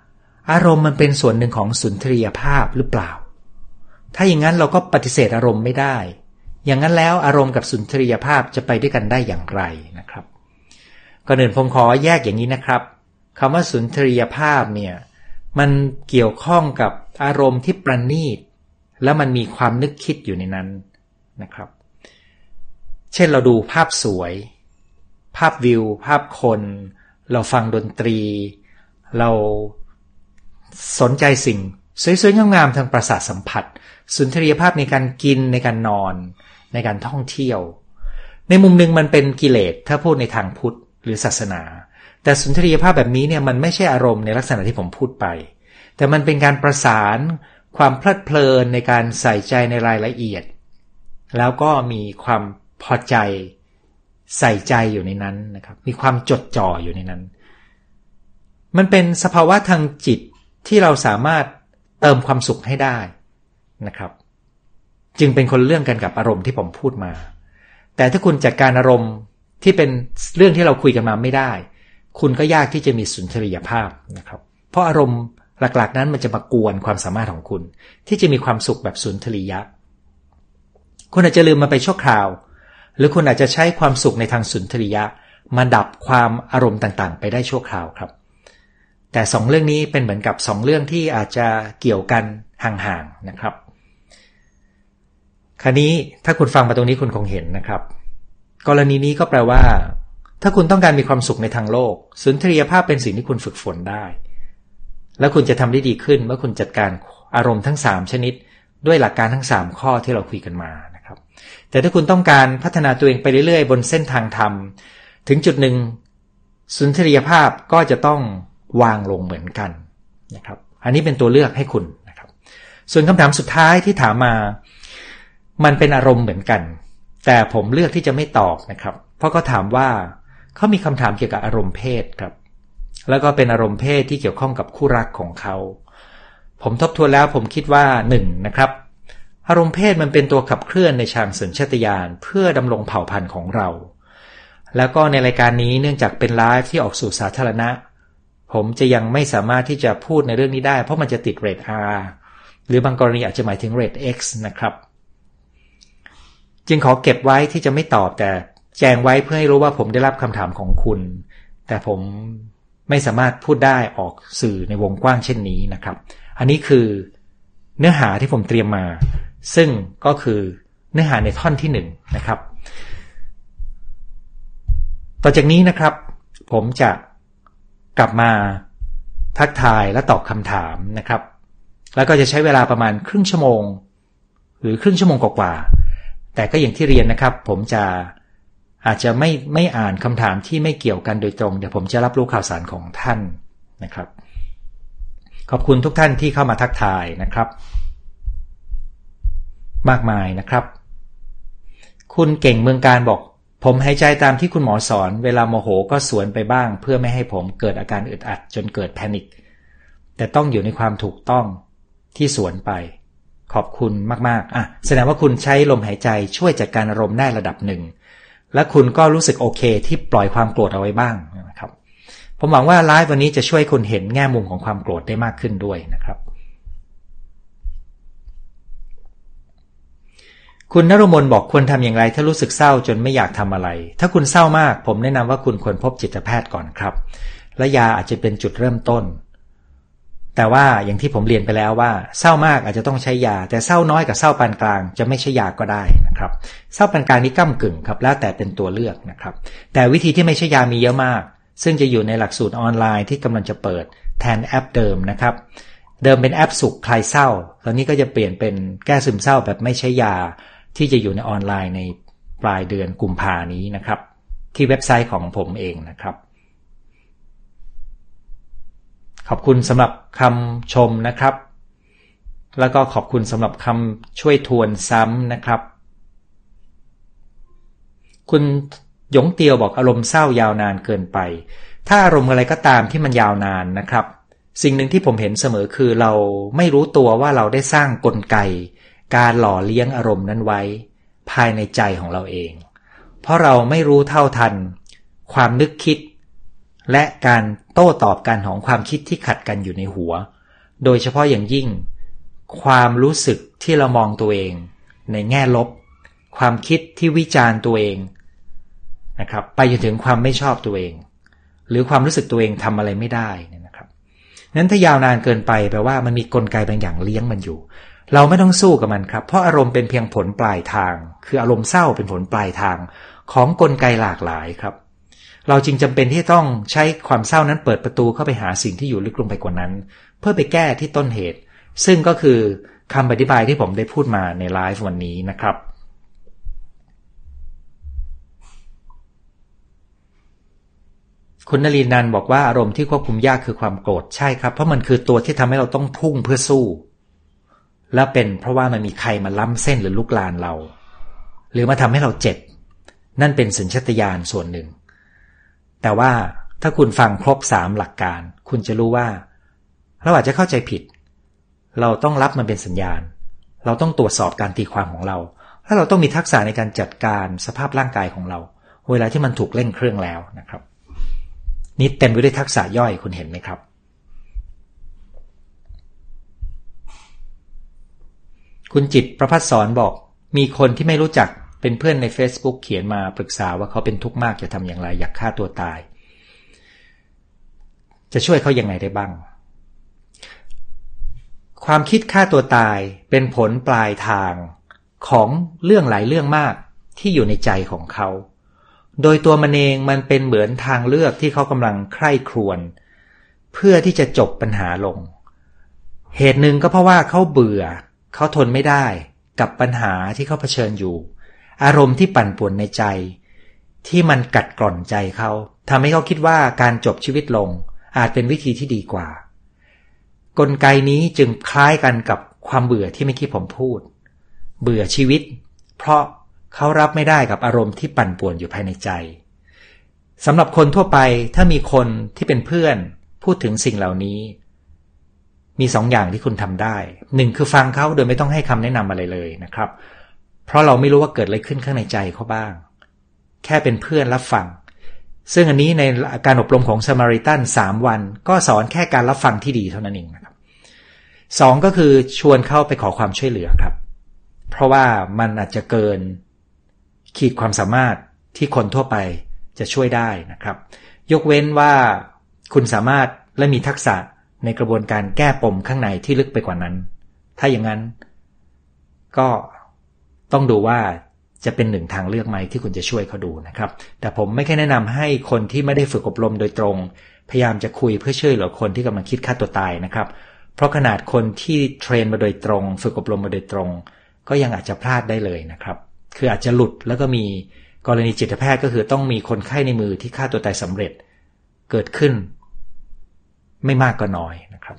A: อารมณ์มันเป็นส่วนหนึ่งของสุนทรียภาพหรือเปล่าถ้าอย่างนั้นเราก็ปฏิเสธอารมณ์ไม่ได้อย่างนั้นแล้วอารมณ์กับสุนทรียภาพจะไปด้วยกันได้อย่างไรนะครับก่อนอื่นผมขอแยกอย่างนี้นะครับคำว่าสุนทรียภาพเนี่ยมันเกี่ยวข้องกับอารมณ์ที่ประณีตแล้วมันมีความนึกคิดอยู่ในนั้นนะครับเช่นเราดูภาพสวยภาพวิวภาพคนเราฟังดนตรีเราสนใจสิ่งสวยๆงามๆทางประสาทสัมผัสสุนทรียภาพในการกินในการนอนในการท่องเที่ยวในมุมหนึ่งมันเป็นกิเลสถ้าพูดในทางพุทธหรือศาสนาแต่สุนทรียภาพแบบนี้เนี่ยมันไม่ใช่อารมณ์ในลักษณะที่ผมพูดไปแต่มันเป็นการประสานความเพลิดเพลินในการใส่ใจในรายละเอียดแล้วก็มีความพอใจใส่ใจอยู่ในนั้นนะครับมีความจดจ่ออยู่ในนั้นมันเป็นสภาวะทางจิตที่เราสามารถเติมความสุขให้ได้นะครับจึงเป็นคนเรื่องกันกับอารมณ์ที่ผมพูดมาแต่ถ้าคุณจัดการอารมณ์ที่เป็นเรื่องที่เราคุยกันมาไม่ได้คุณก็ยากที่จะมีสุนทรียภาพนะครับเพราะอารมณ์หลักๆนั้นมันจะมากวนความสามารถของคุณที่จะมีความสุขแบบสุนทรียะคุณอาจจะลืมมันไปชั่วคราวหรือคุณอาจจะใช้ความสุขในทางสุนทรียะมาดับความอารมณ์ต่างๆไปได้ชั่วคราวครับแต่สองเรื่องนี้เป็นเหมือนกับสองเรื่องที่อาจจะเกี่ยวกันห่างๆนะครับคราวนี้ถ้าคุณฟังมาตรงนี้คุณคงเห็นนะครับกรณีนี้ก็แปลว่าถ้าคุณต้องการมีความสุขในทางโลกสุนทรียภาพเป็นสิ่งที่คุณฝึกฝนได้แล้วคุณจะทำได้ดีขึ้นเมื่อคุณจัดการอารมณ์ทั้ง3ชนิดด้วยหลักการทั้ง3ข้อที่เราคุยกันมานะครับแต่ถ้าคุณต้องการพัฒนาตัวเองไปเรื่อยๆบนเส้นทางธรรมถึงจุดหนึ่งสุนทรียภาพก็จะต้องวางลงเหมือนกันนะครับอันนี้เป็นตัวเลือกให้คุณนะครับส่วนคำถามสุดท้ายที่ถามมามันเป็นอารมณ์เหมือนกันแต่ผมเลือกที่จะไม่ตอบนะครับเพราะเขาถามว่าเขามีคำถามเกี่ยวกับอารมณ์เพศครับแล้วก็เป็นอารมณ์เพศที่เกี่ยวข้องกับคู่รักของเขาผมทบทวนแล้วผมคิดว่า1นะครับอารมณ์เพศมันเป็นตัวขับเคลื่อนในทางสัญชาตญาณเพื่อดำรงเผ่าพันธุ์ของเราแล้วก็ในรายการนี้เนื่องจากเป็นไลฟ์ที่ออกสู่สาธารณะผมจะยังไม่สามารถที่จะพูดในเรื่องนี้ได้เพราะมันจะติดเรท R หรือบางกรณีอาจจะหมายถึงเรท X นะครับจึงขอเก็บไว้ที่จะไม่ตอบแต่แจ้งไว้เพื่อให้รู้ว่าผมได้รับคำถามของคุณแต่ผมไม่สามารถพูดได้ออกสื่อในวงกว้างเช่นนี้นะครับอันนี้คือเนื้อหาที่ผมเตรียมมาซึ่งก็คือเนื้อหาในท่อนที่1นะครับต่อจากนี้นะครับผมจะกลับมาทักทายและตอบคำถามนะครับแล้วก็จะใช้เวลาประมาณครึ่งชั่วโมงหรือครึ่งชั่วโมงกว่าๆแต่ก็อย่างที่เรียนนะครับผมจะอาจจะไม่อ่านคำถามที่ไม่เกี่ยวกันโดยตรงเดี๋ยวผมจะรับรู้ข่าวสารของท่านนะครับขอบคุณทุกท่านที่เข้ามาทักทายนะครับมากมายนะครับคุณเก่งเมืองการบอกผมหายใจตามที่คุณหมอสอนเวลาโมโหก็สวนไปบ้างเพื่อไม่ให้ผมเกิดอาการอึดอัดจนเกิดแพนิคแต่ต้องอยู่ในความถูกต้องที่สวนไปขอบคุณมากๆแสดงว่าคุณใช้ลมหายใจช่วยจัดการอารมณ์ได้ระดับหนึ่งและคุณก็รู้สึกโอเคที่ปล่อยความโกรธเอาไว้บ้างนะครับผมหวังว่าไลฟ์วันนี้จะช่วยคุณเห็นแง่มุมของความโกรธได้มากขึ้นด้วยนะครับคุณณรมนบอกควรทำอย่างไรถ้ารู้สึกเศร้าจนไม่อยากทำอะไรถ้าคุณเศร้ามากผมแนะนำว่าคุณควรพบจิตแพทย์ก่อนครับและยาอาจจะเป็นจุดเริ่มต้นแต่ว่าอย่างที่ผมเรียนไปแล้วว่าเศร้ามากอาจจะต้องใช้ยาแต่เศร้าน้อยกับเศร้าปานกลางจะไม่ใช่ยาก็ได้นะครับเศร้าปานกลางนี้ก้ำกึ่งครับแล้วแต่เป็นตัวเลือกนะครับแต่วิธีที่ไม่ใช่ยามีเยอะมากซึ่งจะอยู่ในหลักสูตรออนไลน์ที่กำลังจะเปิดแทนแอปเดิมนะครับเดิมเป็นแอปสุขคลายเศร้าตอนนี้ก็จะเปลี่ยนเป็นแก้ซึมเศร้าแบบไม่ใช้ยาที่จะอยู่ในออนไลน์ในปลายเดือนกุมภานี้นะครับที่เว็บไซต์ของผมเองนะครับขอบคุณสำหรับคำชมนะครับแล้วก็ขอบคุณสำหรับคำช่วยทวนซ้ำนะครับคุณหยงเตียวบอกอารมณ์เศร้ายาวนานเกินไปถ้าอารมณ์อะไรก็ตามที่มันยาวนานนะครับสิ่งหนึ่งที่ผมเห็นเสมอคือเราไม่รู้ตัวว่าเราได้สร้างกลไกการหล่อเลี้ยงอารมณ์นั้นไว้ภายในใจของเราเองเพราะเราไม่รู้เท่าทันความนึกคิดและการโต้ตอบกันของความคิดที่ขัดกันอยู่ในหัวโดยเฉพาะอย่างยิ่งความรู้สึกที่เรามองตัวเองในแง่ลบความคิดที่วิจารณ์ตัวเองนะครับไปจนถึงความไม่ชอบตัวเองหรือความรู้สึกตัวเองทำอะไรไม่ได้นะครับนั้นถ้ายาวนานเกินไปแปลว่ามันมีกลไกบางอย่างเลี้ยงมันอยู่เราไม่ต้องสู้กับมันครับเพราะอารมณ์เป็นเพียงผลปลายทางคืออารมณ์เศร้าเป็นผลปลายทางของกลไกหลากหลายครับเราจึงจำเป็นที่ต้องใช้ความเศร้านั้นเปิดประตูเข้าไปหาสิ่งที่อยู่ลึกลงไปกว่านั้นเพื่อไปแก้ที่ต้นเหตุซึ่งก็คือคำอธิบายที่ผมได้พูดมาในไลฟ์วันนี้นะครับคุณนลีนันท์บอกว่าอารมณ์ที่ควบคุมยากคือความโกรธใช่ครับเพราะมันคือตัวที่ทำให้เราต้องพุ่งเพื่อสู้และเป็นเพราะว่ามันมีใครมาล้ำเส้นหรือลุกลานเราหรือมาทำให้เราเจ็บนั่นเป็นสัญชาตญาณส่วนหนึ่งแต่ว่าถ้าคุณฟังครบ3หลักการคุณจะรู้ว่าเราอาจจะเข้าใจผิดเราต้องรับมันเป็นสัญญาณเราต้องตรวจสอบการตีความของเราและเราต้องมีทักษะในการจัดการสภาพร่างกายของเราเวลาที่มันถูกเร่งเครื่องแล้วนะครับนี่เต็มไปด้วยทักษะย่อยคุณเห็นไหมครับคุณจิตประภัสสรบอกมีคนที่ไม่รู้จักเป็นเพื่อนใน Facebook เขียนมาปรึกษาว่าเขาเป็นทุกข์มากจะทำอย่างไรอยากฆ่าตัวตายจะช่วยเขายังไงได้บ้างความคิดฆ่าตัวตายเป็นผลปลายทางของเรื่องหลายเรื่องมากที่อยู่ในใจของเขาโดยตัวมันเองมันเป็นเหมือนทางเลือกที่เขากำลังใคร่ครวญเพื่อที่จะจบปัญหาลงเหตุหนึ่งก็เพราะว่าเขาเบื่อเขาทนไม่ได้กับปัญหาที่เขาเผชิญอยู่อารมณ์ที่ปั่นป่วนในใจที่มันกัดกร่อนใจเขาทำให้เขาคิดว่าการจบชีวิตลงอาจเป็นวิธีที่ดีกว่ากลไกนี้จึงคล้ายกันกับความเบื่อที่เมื่อกี้ผมพูดเบื่อชีวิตเพราะเขารับไม่ได้กับอารมณ์ที่ปั่นป่วนอยู่ภายในใจสำหรับคนทั่วไปถ้ามีคนที่เป็นเพื่อนพูดถึงสิ่งเหล่านี้มี2 อย่างที่คุณทำได้1คือฟังเขาโดยไม่ต้องให้คำแนะนำอะไรเลยนะครับเพราะเราไม่รู้ว่าเกิดอะไรขึ้นข้างในใจเขาบ้างแค่เป็นเพื่อนรับฟังซึ่งอันนี้ในการอบรมของ Samaritan 3 วันก็สอนแค่การรับฟังที่ดีเท่านั้นเองนะครับ2ก็คือชวนเข้าไปขอความช่วยเหลือครับเพราะว่ามันอาจจะเกินขีดความสามารถที่คนทั่วไปจะช่วยได้นะครับยกเว้นว่าคุณสามารถและมีทักษะในกระบวนการแก้ปมข้างในที่ลึกไปกว่านั้นถ้าอย่างนั้นก็ต้องดูว่าจะเป็น1 ทางเลือกไหมที่คุณจะช่วยเขาดูนะครับแต่ผมไม่แค่แนะนำให้คนที่ไม่ได้ฝึกอบรมโดยตรงพยายามจะคุยเพื่อช่วยเหลือคนที่กำลังคิดฆ่าตัวตายนะครับเพราะขนาดคนที่เทรนมาโดยตรงฝึกอบรมมาโดยตรงก็ยังอาจจะพลาดได้เลยนะครับคืออาจจะหลุดแล้วก็มีกรณีจิตแพทย์ก็คือต้องมีคนไข้ในมือที่ฆ่าตัวตายสำเร็จเกิดขึ้นไม่มากก็น้อยนะครับ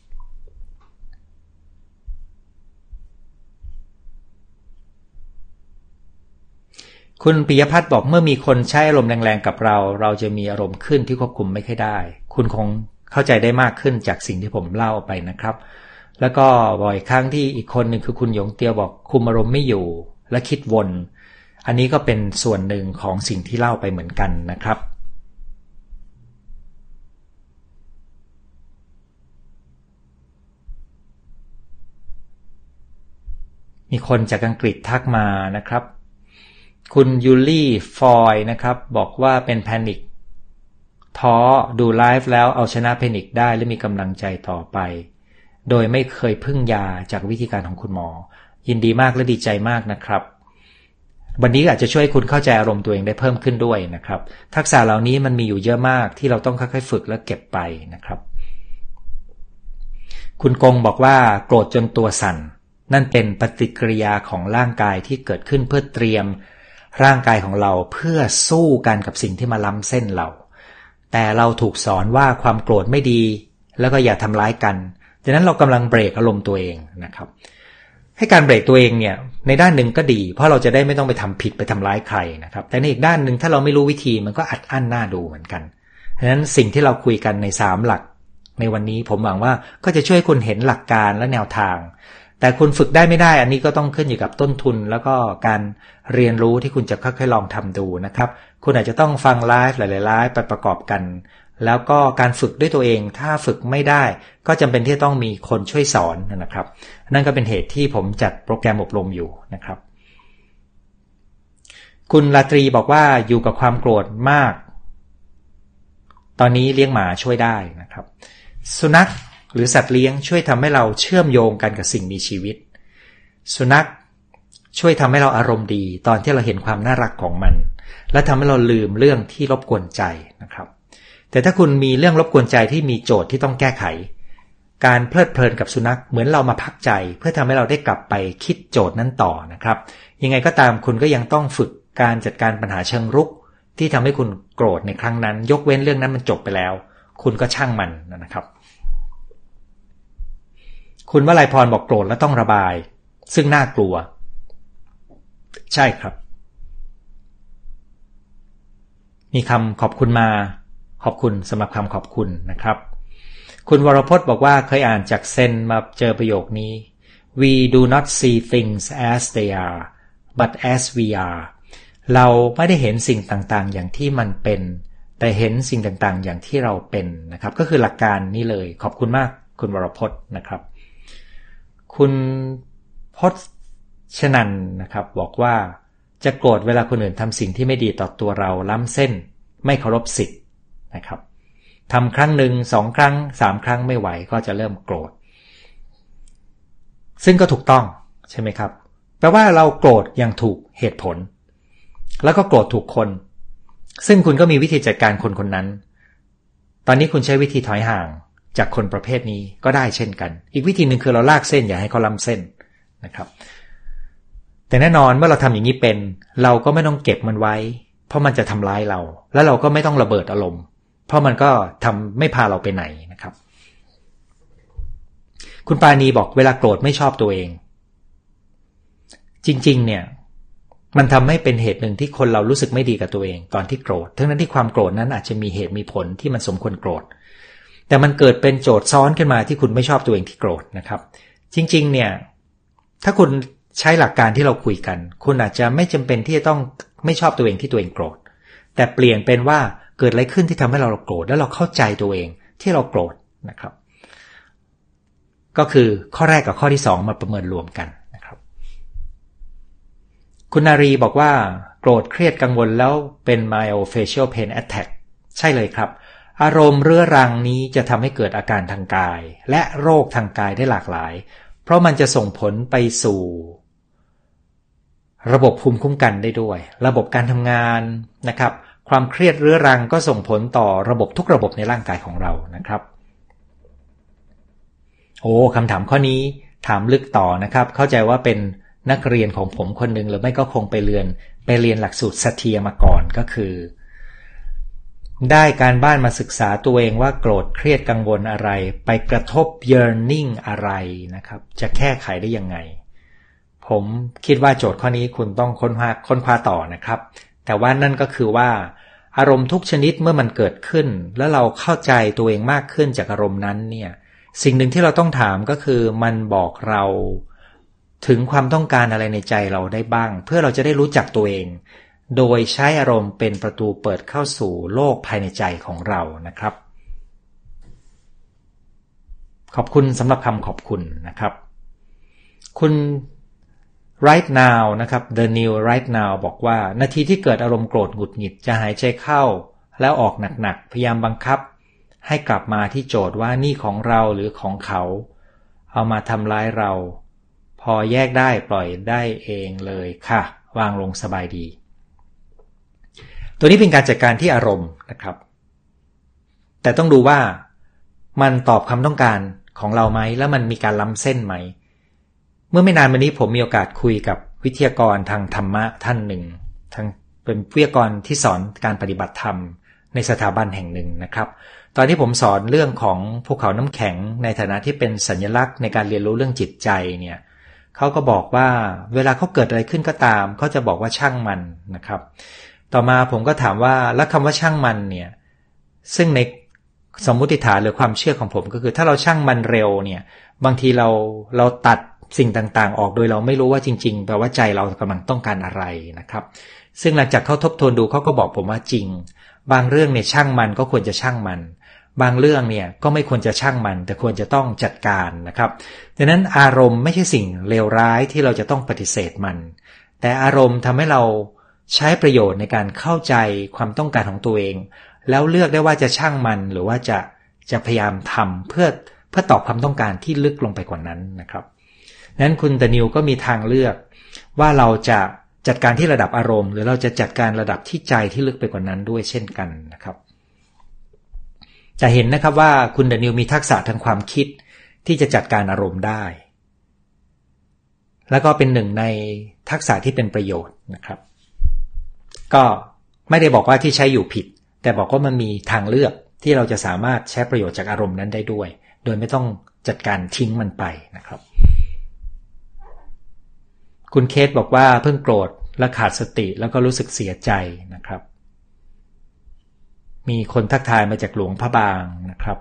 A: คุณปิยพัฒน์บอกเมื่อมีคนใช้อารมณ์แรงๆกับเราจะมีอารมณ์ขึ้นที่ควบคุมไม่ค่อยได้คุณคงเข้าใจได้มากขึ้นจากสิ่งที่ผมเล่าไปนะครับแล้วก็บ่อยครั้งที่อีกคนหนึ่งคือคุณหยงเตียวบอกคุมอารมณ์ไม่อยู่และคิดวนอันนี้ก็เป็นส่วนหนึ่งของสิ่งที่เล่าไปเหมือนกันนะครับมีคนจากอังกฤษทักมานะครับคุณยูลี่ฟอยนะครับบอกว่าเป็นแพนิคท้อดูไลฟ์แล้วเอาชนะแพนิคได้และมีกำลังใจต่อไปโดยไม่เคยพึ่งยาจากวิธีการของคุณหมอยินดีมากและดีใจมากนะครับวันนี้อาจจะช่วยคุณเข้าใจอารมณ์ตัวเองได้เพิ่มขึ้นด้วยนะครับทักษะเหล่านี้มันมีอยู่เยอะมากที่เราต้องค่อยๆฝึกและเก็บไปนะครับคุณกงบอกว่าโกรธจนตัวสั่นนั่นเป็นปฏิกิริยาของร่างกายที่เกิดขึ้นเพื่อเตรียมร่างกายของเราเพื่อสู้กันกับสิ่งที่มาล้ำเส้นเราแต่เราถูกสอนว่าความโกรธไม่ดีแล้วก็อย่าทำร้ายกันดังนั้นเรากำลังเบรกอารมณ์ตัวเองนะครับให้การเบรกตัวเองเนี่ยในด้านหนึ่งก็ดีเพราะเราจะได้ไม่ต้องไปทำผิดไปทำร้ายใครนะครับแต่ในอีกด้านหนึ่งถ้าเราไม่รู้วิธีมันก็อัดอั้นหน้าดูเหมือนกันดังนั้นสิ่งที่เราคุยกันใน3หลักในวันนี้ผมหวังว่าก็จะช่วยคุณเห็นหลักการและแนวทางแต่คุณฝึกได้ไม่ได้อันนี้ก็ต้องขึ้นอยู่กับต้นทุนแล้วก็การเรียนรู้ที่คุณจะค่อยๆลองทำดูนะครับคุณอาจจะต้องฟังไลฟ์หลายๆไลฟ์ไปประกอบกันแล้วก็การฝึกด้วยตัวเองถ้าฝึกไม่ได้ก็จำเป็นที่ต้องมีคนช่วยสอนนะครับนั่นก็เป็นเหตุที่ผมจัดโปรแกรมอบรมอยู่นะครับคุณราตรีบอกว่าอยู่กับความโกรธมากตอนนี้เลี้ยงหมาช่วยได้นะครับสุนัขหรือสัตว์เลี้ยงช่วยทำให้เราเชื่อมโยงกันกับสิ่งมีชีวิตสุนัขช่วยทำให้เราอารมณ์ดีตอนที่เราเห็นความน่ารักของมันและทำให้เราลืมเรื่องที่รบกวนใจนะครับแต่ถ้าคุณมีเรื่องรบกวนใจที่มีโจทย์ที่ต้องแก้ไขการเพลิดเพลินกับสุนัขเหมือนเรามาพักใจเพื่อทำให้เราได้กลับไปคิดโจทย์นั้นต่อนะครับยังไงก็ตามคุณก็ยังต้องฝึกการจัดการปัญหาเชิงรุกที่ทำให้คุณโกรธในครั้งนั้นยกเว้นเรื่องนั้นมันจบไปแล้วคุณก็ช่างมันนะครับคุณวลัยพรบอกโกรธแล้วต้องระบายซึ่งน่ากลัวใช่ครับมีคำขอบคุณมาขอบคุณสำหรับคำขอบคุณนะครับคุณวรพจน์บอกว่าเคยอ่านจากเซนมาเจอประโยคนี้ We do not see things as they are but as we are เราไม่ได้เห็นสิ่งต่างๆอย่างที่มันเป็นแต่เห็นสิ่งต่างๆอย่างที่เราเป็นนะครับก็คือหลักการนี้เลยขอบคุณมากคุณวรพจน์นะครับคุณพจนันนะครับบอกว่าจะโกรธเวลาคนอื่นทำสิ่งที่ไม่ดีต่อตัวเราล้ำเส้นไม่เคารพสิทธิ์นะครับทำครั้งหนึ่ง2 ครั้ง3 ครั้งไม่ไหวก็จะเริ่มโกรธซึ่งก็ถูกต้องใช่ไหมครับแปลว่าเราโกรธอย่างถูกเหตุผลแล้วก็โกรธถูกคนซึ่งคุณก็มีวิธีจัดการคนคนนั้นตอนนี้คุณใช้วิธีถอยห่างจากคนประเภทนี้ก็ได้เช่นกันอีกวิธีหนึ่งคือเราลากเส้นอย่าให้เขาล้ำเส้นนะครับแต่แน่นอนเมื่อเราทำอย่างนี้เป็นเราก็ไม่ต้องเก็บมันไว้เพราะมันจะทำร้ายเราแล้วเราก็ไม่ต้องระเบิดอารมณ์เพราะมันก็ไม่พาเราไปไหนนะครับคุณปาณีบอกเวลาโกรธไม่ชอบตัวเองจริงๆเนี่ยมันทำให้เป็นเหตุหนึ่งที่คนเรารู้สึกไม่ดีกับตัวเองตอนที่โกรธทั้งนั้นที่ความโกรธนั้นอาจจะมีเหตุมีผลที่มันสมควรโกรธแต่มันเกิดเป็นโจทย์ซ้อนขึ้นมาที่คุณไม่ชอบตัวเองที่โกรธนะครับจริงๆเนี่ยถ้าคุณใช้หลักการที่เราคุยกันคุณอาจจะไม่จำเป็นที่จะต้องไม่ชอบตัวเองที่ตัวเองโกรธแต่เปลี่ยนเป็นว่าเกิดอะไรขึ้นที่ทำให้เราโกรธแล้วเราเข้าใจตัวเองที่เราโกรธนะครับก็คือข้อแรกกับข้อที่2มาประเมินรวมกันนะครับคุณนารีบอกว่าโกรธเครียดกังวลแล้วเป็น myofascial pain attack ใช่เลยครับอารมณ์เรื้อรังนี้จะทำให้เกิดอาการทางกายและโรคทางกายได้หลากหลายเพราะมันจะส่งผลไปสู่ระบบภูมิคุ้มกันได้ด้วยระบบการทำงานนะครับความเครียดเรื้อรังก็ส่งผลต่อระบบทุกระบบในร่างกายของเรานะครับคำถามข้อนี้ถามลึกต่อนะครับเข้าใจว่าเป็นนักเรียนของผมคนหนึ่งหรือไม่ก็คงไปเรียนหลักสูตรสัตเทียมาก่อนก็คือได้การบ้านมาศึกษาตัวเองว่าโกรธเครียดกังวลอะไรไปกระทบ yearning อะไรนะครับจะแก้ไขได้ยังไงผมคิดว่าโจทย์ข้อนี้คุณต้องค้นคว้าต่อนะครับแต่ว่านั่นก็คือว่าอารมณ์ทุกชนิดเมื่อมันเกิดขึ้นแล้วเราเข้าใจตัวเองมากขึ้นจากอารมณ์นั้นเนี่ยสิ่งหนึ่งที่เราต้องถามก็คือมันบอกเราถึงความต้องการอะไรในใจเราได้บ้างเพื่อเราจะได้รู้จักตัวเองโดยใช้อารมณ์เป็นประตูเปิดเข้าสู่โลกภายในใจของเรานะครับขอบคุณสำหรับคำขอบคุณนะครับคุณ right now นะครับ the new right now บอกว่านาทีที่เกิดอารมณ์โกรธหงุดหงิดจะหายใจเข้าแล้วออกหนักๆพยายามบังคับให้กลับมาที่โจทย์ว่านี่ของเราหรือของเขาเอามาทำร้ายเราพอแยกได้ปล่อยได้เองเลยค่ะวางลงสบายดีตัวนี้เป็นการจัดการที่อารมณ์นะครับแต่ต้องดูว่ามันตอบคำต้องการของเราไหมแล้วมันมีการล้ำเส้นไหมเมื่อไม่นานมานี้ผมมีโอกาสคุยกับวิทยากรทางธรรมะท่านหนึ่งเป็นวิทยากรที่สอนการปฏิบัติธรรมในสถาบันแห่งหนึ่งนะครับตอนที่ผมสอนเรื่องของภูเขาน้ำแข็งในฐานะที่เป็นสัญลักษณ์ในการเรียนรู้เรื่องจิตใจเนี่ยเขาก็บอกว่าเวลาเขาเกิดอะไรขึ้นก็ตามเขาจะบอกว่าช่างมันนะครับต่อมาผมก็ถามว่าแล้วคำว่าช่างมันเนี่ยซึ่งในสมมุติฐานหรือความเชื่อของผมก็คือถ้าเราช่างมันเร็วเนี่ยบางทีเราตัดสิ่งต่างๆออกโดยเราไม่รู้ว่าจริงๆแปลว่าใจเรากำลังต้องการอะไรนะครับซึ่งหลังจากเขาทบทวนดูเขาก็บอกผมว่าจริงบางเรื่องเนี่ยช่างมันก็ควรจะช่างมันบางเรื่องเนี่ยก็ไม่ควรจะช่างมันแต่ควรจะต้องจัดการนะครับดังนั้นอารมณ์ไม่ใช่สิ่งเลวร้ายที่เราจะต้องปฏิเสธมันแต่อารมณ์ทำให้เราใช้ประโยชน์ในการเข้าใจความต้องการของตัวเองแล้วเลือกได้ว่าจะช่างมันหรือว่าจะพยายามทำเพื่อตอบความต้องการที่ลึกลงไปกว่านั้นนะครับนั้นคุณดานิลก็มีทางเลือกว่าเราจะจัดการที่ระดับอารมณ์หรือเราจะจัดการระดับที่ใจที่ลึกไปกว่านั้นด้วยเช่นกันนะครับจะเห็นนะครับว่าคุณดานิลมีทักษะทางความคิดที่จะจัดการอารมณ์ได้แล้วก็เป็นหนึ่งในทักษะที่เป็นประโยชน์นะครับก็ไม่ได้บอกว่าที่ใช้อยู่ผิดแต่บอกว่ามันมีทางเลือกที่เราจะสามารถใช้ประโยชน์จากอารมณ์นั้นได้ด้วยโดยไม่ต้องจัดการทิ้งมันไปนะครับคุณเคสบอกว่าเพิ่งโกรธและขาดสติแล้วก็รู้สึกเสียใจนะครับมีคนทักทายมาจากหลวงพระบางนะครับ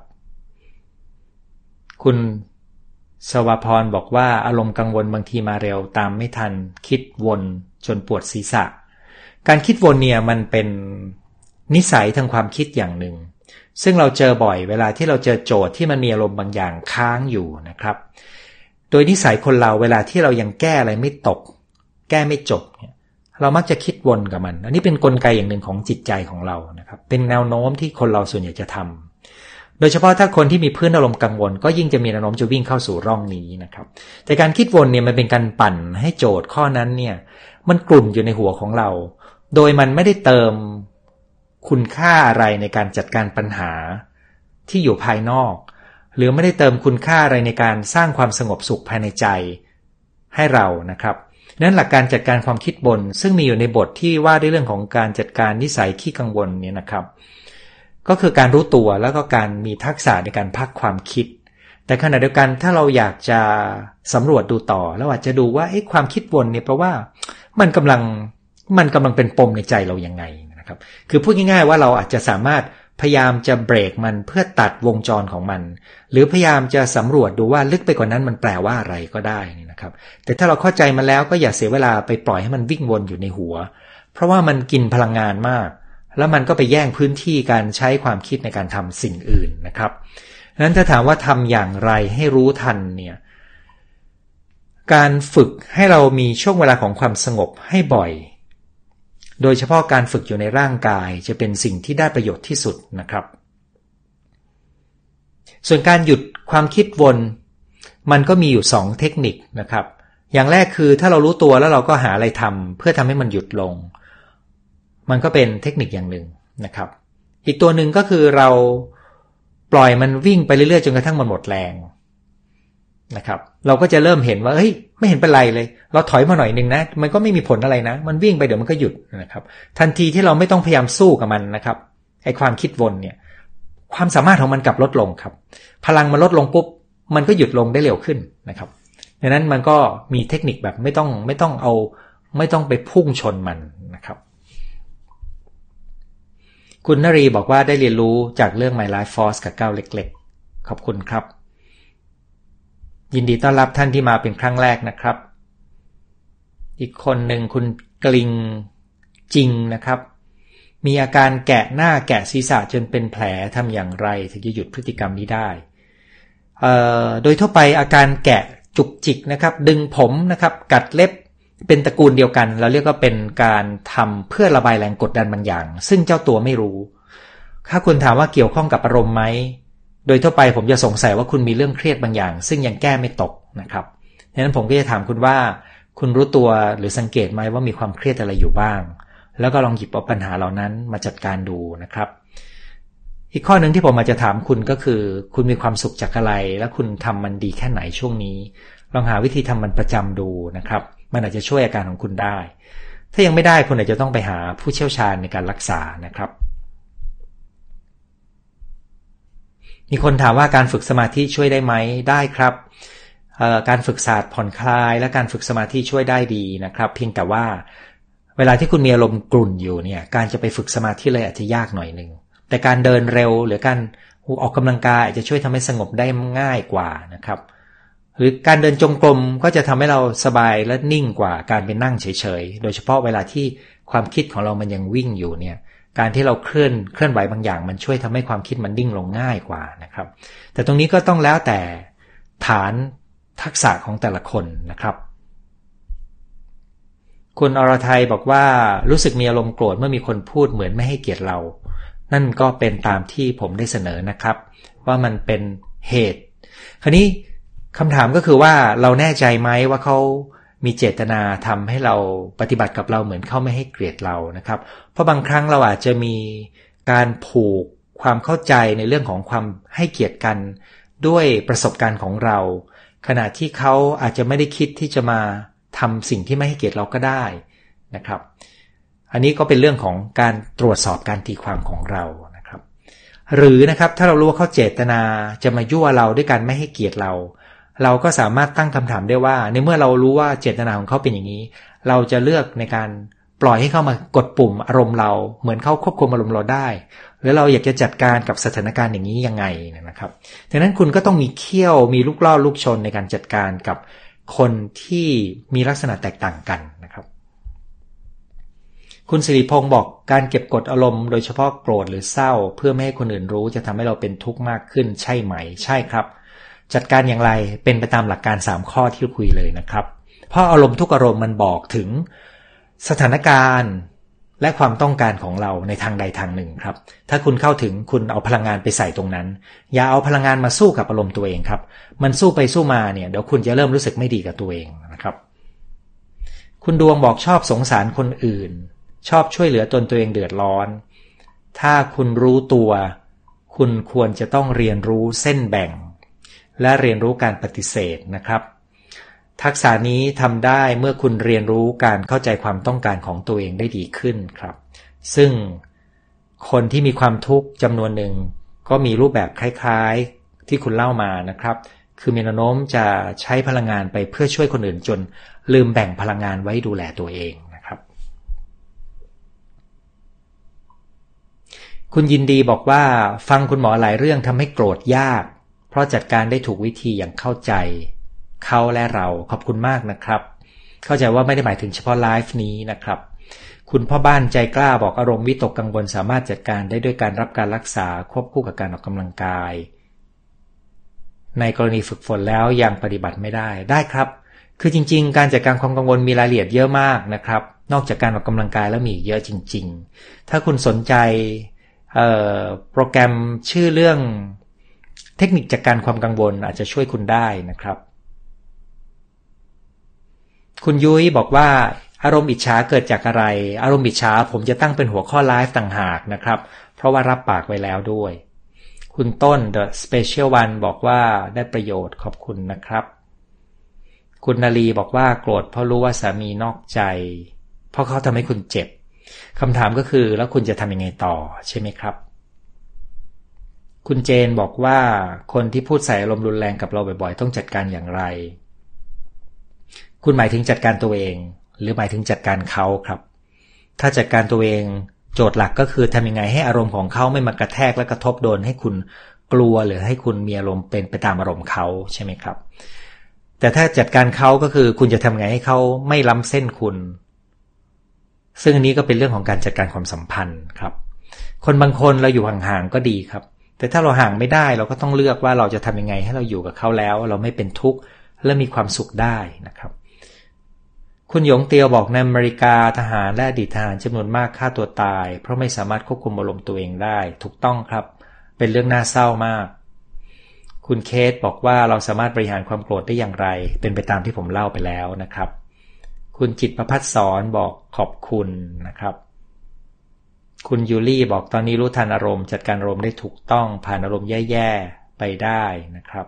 A: คุณสวพรบอกว่าอารมณ์กังวลบางทีมาเร็วตามไม่ทันคิดวนจนปวดศีรษะการคิดวนเนี่ยมันเป็นนิสัยทางความคิดอย่างหนึ่งซึ่งเราเจอบ่อยเวลาที่เราเจอโจทย์ที่มันมีอารมณ์บางอย่างค้างอยู่นะครับโดยนิสัยคนเราเวลาที่เรายังแก้อะไรไม่ตกแก้ไม่จบเนี่ยเรามักจะคิดวนกับมันอันนี้เป็นกลไกอย่างหนึ่งของจิตใจของเรานะครับเป็นแนวโน้มที่คนเราส่วนใหญ่จะทำโดยเฉพาะถ้าคนที่มีพื้นอารมณ์กังวลก็ยิ่งจะมีแนวโน้มจะวิ่งเข้าสู่ร่องนี้นะครับแต่การคิดวนเนี่ยมันเป็นการปั่นให้โจทย์ข้อนั้นเนี่ยมันกลุ่นอยู่ในหัวของเราโดยมันไม่ได้เติมคุณค่าอะไรในการจัดการปัญหาที่อยู่ภายนอกหรือไม่ได้เติมคุณค่าอะไรในการสร้างความสงบสุขภายในใจให้เรานะครับนั้นหลักการจัดการความคิดวนซึ่งมีอยู่ในบทที่ว่าด้วยเรื่องของการจัดการนิสัยขี้กังวลเนี่ยนะครับก็คือการรู้ตัวแล้วก็การมีทักษะในการพักความคิดแต่ขณะเดียวกันถ้าเราอยากจะสำรวจดูต่อแล้วอาจจะดูว่าความคิดวนเนี่ยเพราะว่ามันกำลังเป็นปมในใจเรายังไงนะครับคือพูดง่ายๆว่าเราอาจจะสามารถพยายามจะเบรกมันเพื่อตัดวงจรของมันหรือพยายามจะสำรวจดูว่าลึกไปกว่านั้นมันแปลว่าอะไรก็ได้นะครับแต่ถ้าเราเข้าใจมันแล้วก็อย่าเสียเวลาไปปล่อยให้มันวิ่งวนอยู่ในหัวเพราะว่ามันกินพลังงานมากแล้วมันก็ไปแย่งพื้นที่การใช้ความคิดในการทำสิ่งอื่นนะครับนั้นถ้าถามว่าทำอย่างไรให้รู้ทันเนี่ยการฝึกให้เรามีช่วงเวลาของความสงบให้บ่อยโดยเฉพาะการฝึกอยู่ในร่างกายจะเป็นสิ่งที่ได้ประโยชน์ที่สุดนะครับส่วนการหยุดความคิดวนมันก็มีอยู่2เทคนิคนะครับอย่างแรกคือถ้าเรารู้ตัวแล้วเราก็หาอะไรทำเพื่อทำให้มันหยุดลงมันก็เป็นเทคนิคอย่างหนึ่งนะครับอีกตัวหนึ่งก็คือเราปล่อยมันวิ่งไปเรื่อยๆจนกระทั่งมันหมดแรงนะครับเราก็จะเริ่มเห็นว่าไม่เห็นเป็นไรเลยเราถอยมาหน่อยนึงนะมันก็ไม่มีผลอะไรนะมันวิ่งไปเดี๋ยวมันก็หยุดนะครับทันทีที่เราไม่ต้องพยายามสู้กับมันนะครับไอ้ความคิดวนเนี่ยความสามารถของมันกลับลดลงครับพลังมันลดลงปุ๊บมันก็หยุดลงได้เร็วขึ้นนะครับดังนั้นมันก็มีเทคนิคแบบไม่ต้องไปพุ่งชนมันนะครับคุณนรีบอกว่าได้เรียนรู้จากเรื่อง My Life Force กับก้าวเล็กๆขอบคุณครับยินดีต้อนรับท่านที่มาเป็นครั้งแรกนะครับอีกคนหนึ่งคุณกลิงจริงนะครับมีอาการแกะหน้าแกะศีรษะจนเป็นแผลทำอย่างไรถึงจะหยุดพฤติกรรมนี้ได้โดยทั่วไปอาการแกะจุกจิกนะครับดึงผมนะครับกัดเล็บเป็นตระกูลเดียวกันเราเรียกว่าเป็นการทำเพื่อระบายแรงกดดันบางอย่างซึ่งเจ้าตัวไม่รู้ถ้าคุณถามว่าเกี่ยวข้องกับอารมณ์ไหมโดยทั่วไปผมจะสงสัยว่าคุณมีเรื่องเครียดบางอย่างซึ่งยังแก้ไม่ตกนะครับดังนั้นผมก็จะถามคุณว่าคุณรู้ตัวหรือสังเกตไหมว่ามีความเครียดอะไรอยู่บ้างแล้วก็ลองหยิบเอาปัญหาเหล่านั้นมาจัดการดูนะครับอีกข้อหนึ่งที่ผมอาจจะถามคุณก็คือคุณมีความสุขจากอะไรและคุณทำมันดีแค่ไหนช่วงนี้ลองหาวิธีทำมันประจำดูนะครับมันอาจจะช่วยอาการของคุณได้ถ้ายังไม่ได้คุณอาจจะต้องไปหาผู้เชี่ยวชาญในการรักษานะครับมีคนถามว่าการฝึกสมาธิช่วยได้ไหมได้ครับการฝึกศาสตร์ผ่อนคลายและการฝึกสมาธิช่วยได้ดีนะครับเพียงแต่ว่าเวลาที่คุณมีอารมณ์กลุ่นอยู่เนี่ยการจะไปฝึกสมาธิเลยอาจจะยากหน่อยนึงแต่การเดินเร็วหรือการออกกำลังกายอาจจะช่วยทำให้สงบได้ง่ายกว่านะครับหรือการเดินจงกรมก็จะทำให้เราสบายและนิ่งกว่าการไปนั่งเฉยๆโดยเฉพาะเวลาที่ความคิดของเรามันยังวิ่งอยู่เนี่ยการที่เราเคลื่อนไหวบางอย่างมันช่วยทำให้ความคิดมันนิ่งลงง่ายกว่านะครับแต่ตรงนี้ก็ต้องแล้วแต่ฐานทักษะของแต่ละคนนะครับคุณอรทัยบอกว่ารู้สึกมีอารมณ์โกรธเมื่อมีคนพูดเหมือนไม่ให้เกียรติเรานั่นก็เป็นตามที่ผมได้เสนอนะครับว่ามันเป็นเหตุคราวนี้คำถามก็คือว่าเราแน่ใจไหมว่าเขามีเจตนาทำให้เราปฏิบัติกับเราเหมือนเขาไม่ให้เกลียดเรานะครับเพราะบางครั้งเราอาจจะมีการผูกความเข้าใจในเรื่องของความให้เกียรติกันด้วยประสบการณ์ของเราขณะที่เขาอาจจะไม่ได้คิดที่จะมาทำสิ่งที่ไม่ให้เกียรติเราก็ได้นะครับอันนี้ก็เป็นเรื่องของการตรวจสอบการตีความของเรานะครับหรือนะครับถ้าเรารู้ว่าเขาเจตนาจะมายั่วเราด้วยการไม่ให้เกียรติเราก็สามารถตั้งคำถามได้ว่าในเมื่อเรารู้ว่าเจตนาของเขาเป็นอย่างนี้เราจะเลือกในการปล่อยให้เขามากดปุ่มอารมณ์เราเหมือนเขาควบคุมอารมณ์เราได้หรือเราอยากจะจัดการกับสถานการณ์อย่างนี้ยังไงนะครับดังนั้นคุณก็ต้องมีเขี้ยวมีลูกล่อลูกชนในการจัดการกับคนที่มีลักษณะแตกต่างกันนะครับคุณสิริพงศ์บอกการเก็บกดอารมณ์โดยเฉพาะโกรธหรือเศร้าเพื่อไม่ให้คนอื่นรู้จะทำให้เราเป็นทุกข์มากขึ้นใช่ไหมใช่ครับจัดการอย่างไรเป็นไปตามหลักการ3ข้อที่คุยเลยนะครับเพราะอารมณ์ทุกอารมณ์มันบอกถึงสถานการณ์และความต้องการของเราในทางใดทางหนึ่งครับถ้าคุณเข้าถึงคุณเอาพลังงานไปใส่ตรงนั้นอย่าเอาพลังงานมาสู้กับอารมณ์ตัวเองครับมันสู้ไปสู้มาเนี่ยเดี๋ยวคุณจะเริ่มรู้สึกไม่ดีกับตัวเองนะครับคุณดวงบอกชอบสงสารคนอื่นชอบช่วยเหลือตนตัวเองเดือดร้อนถ้าคุณรู้ตัวคุณควรจะต้องเรียนรู้เส้นแบ่งและเรียนรู้การปฏิเสธนะครับทักษะนี้ทำได้เมื่อคุณเรียนรู้การเข้าใจความต้องการของตัวเองได้ดีขึ้นครับซึ่งคนที่มีความทุกข์จำนวนหนึ่งก็มีรูปแบบคล้ายๆที่คุณเล่ามานะครับคือมีแนวโน้มจะใช้พลังงานไปเพื่อช่วยคนอื่นจนลืมแบ่งพลังงานไว้ดูแลตัวเองนะครับคุณยินดีบอกว่าฟังคุณหมอหลายเรื่องทำให้โกรธยากเพราะจัดการได้ถูกวิธีอย่างเข้าใจเขาและเราขอบคุณมากนะครับเข้าใจว่าไม่ได้หมายถึงเฉพาะไลฟ์นี้นะครับคุณพ่อบ้านใจกล้าบอกอารมณ์วิตกกังวลสามารถจัดการได้ด้วยการรับการรักษาควบคู่กับการออกกำลังกายในกรณีฝึกฝนแล้วยังปฏิบัติไม่ได้ครับคือจริงๆการจัดการความกังวลมีรายละเอียดเยอะมากนะครับนอกจากการออกกำลังกายแล้วมีเยอะจริงๆถ้าคุณสนใจโปรแกรมชื่อเรื่องเทคนิคจัดการความกังวลอาจจะช่วยคุณได้นะครับคุณยุ้ยบอกว่าอารมณ์อิจฉาเกิดจากอะไรอารมณ์อิจฉาผมจะตั้งเป็นหัวข้อไลฟ์ต่างหากนะครับเพราะว่ารับปากไว้แล้วด้วยคุณต้น The Special One บอกว่าได้ประโยชน์ขอบคุณนะครับคุณนาลีบอกว่าโกรธเพราะรู้ว่าสามีนอกใจเพราะเขาทำให้คุณเจ็บคำถามก็คือแล้วคุณจะทำยังไงต่อใช่ไหมครับคุณเจนบอกว่าคนที่พูดใส่อารมณ์รุนแรงกับเราบ่อยๆต้องจัดการอย่างไรคุณหมายถึงจัดการตัวเองหรือหมายถึงจัดการเขาครับถ้าจัดการตัวเองโจทย์หลักก็คือทำยังไงให้อารมณ์ของเขาไม่มากระแทกและกระทบโดนให้คุณกลัวหรือให้คุณมีอารมณ์เป็นไปตามอารมณ์เขาใช่ไหมครับแต่ถ้าจัดการเขาก็คือคุณจะทำไงให้เขาไม่ล้ำเส้นคุณซึ่งอันนี้ก็เป็นเรื่องของการจัดการความสัมพันธ์ครับคนบางคนเราอยู่ห่างๆก็ดีครับแต่ถ้าเราห่างไม่ได้เราก็ต้องเลือกว่าเราจะทำยังไงให้เราอยู่กับเขาแล้วเราไม่เป็นทุกข์และมีความสุขได้นะครับคุณหยงเตียวบอกในอเมริกาทหารและอดีตทหารจำนวนมากฆ่าตัวตายเพราะไม่สามารถควบคุมอารมณ์ตัวเองได้ถูกต้องครับเป็นเรื่องน่าเศร้ามากคุณเคสบอกว่าเราสามารถบริหารความโกรธได้อย่างไรเป็นไปตามที่ผมเล่าไปแล้วนะครับคุณจิตประภัสสรบอกขอบคุณนะครับคุณยูรี่บอกตอนนี้รู้ทันอารมณ์จัดการอารมณ์ได้ถูกต้องผ่านอารมณ์แย่ๆไปได้นะครับ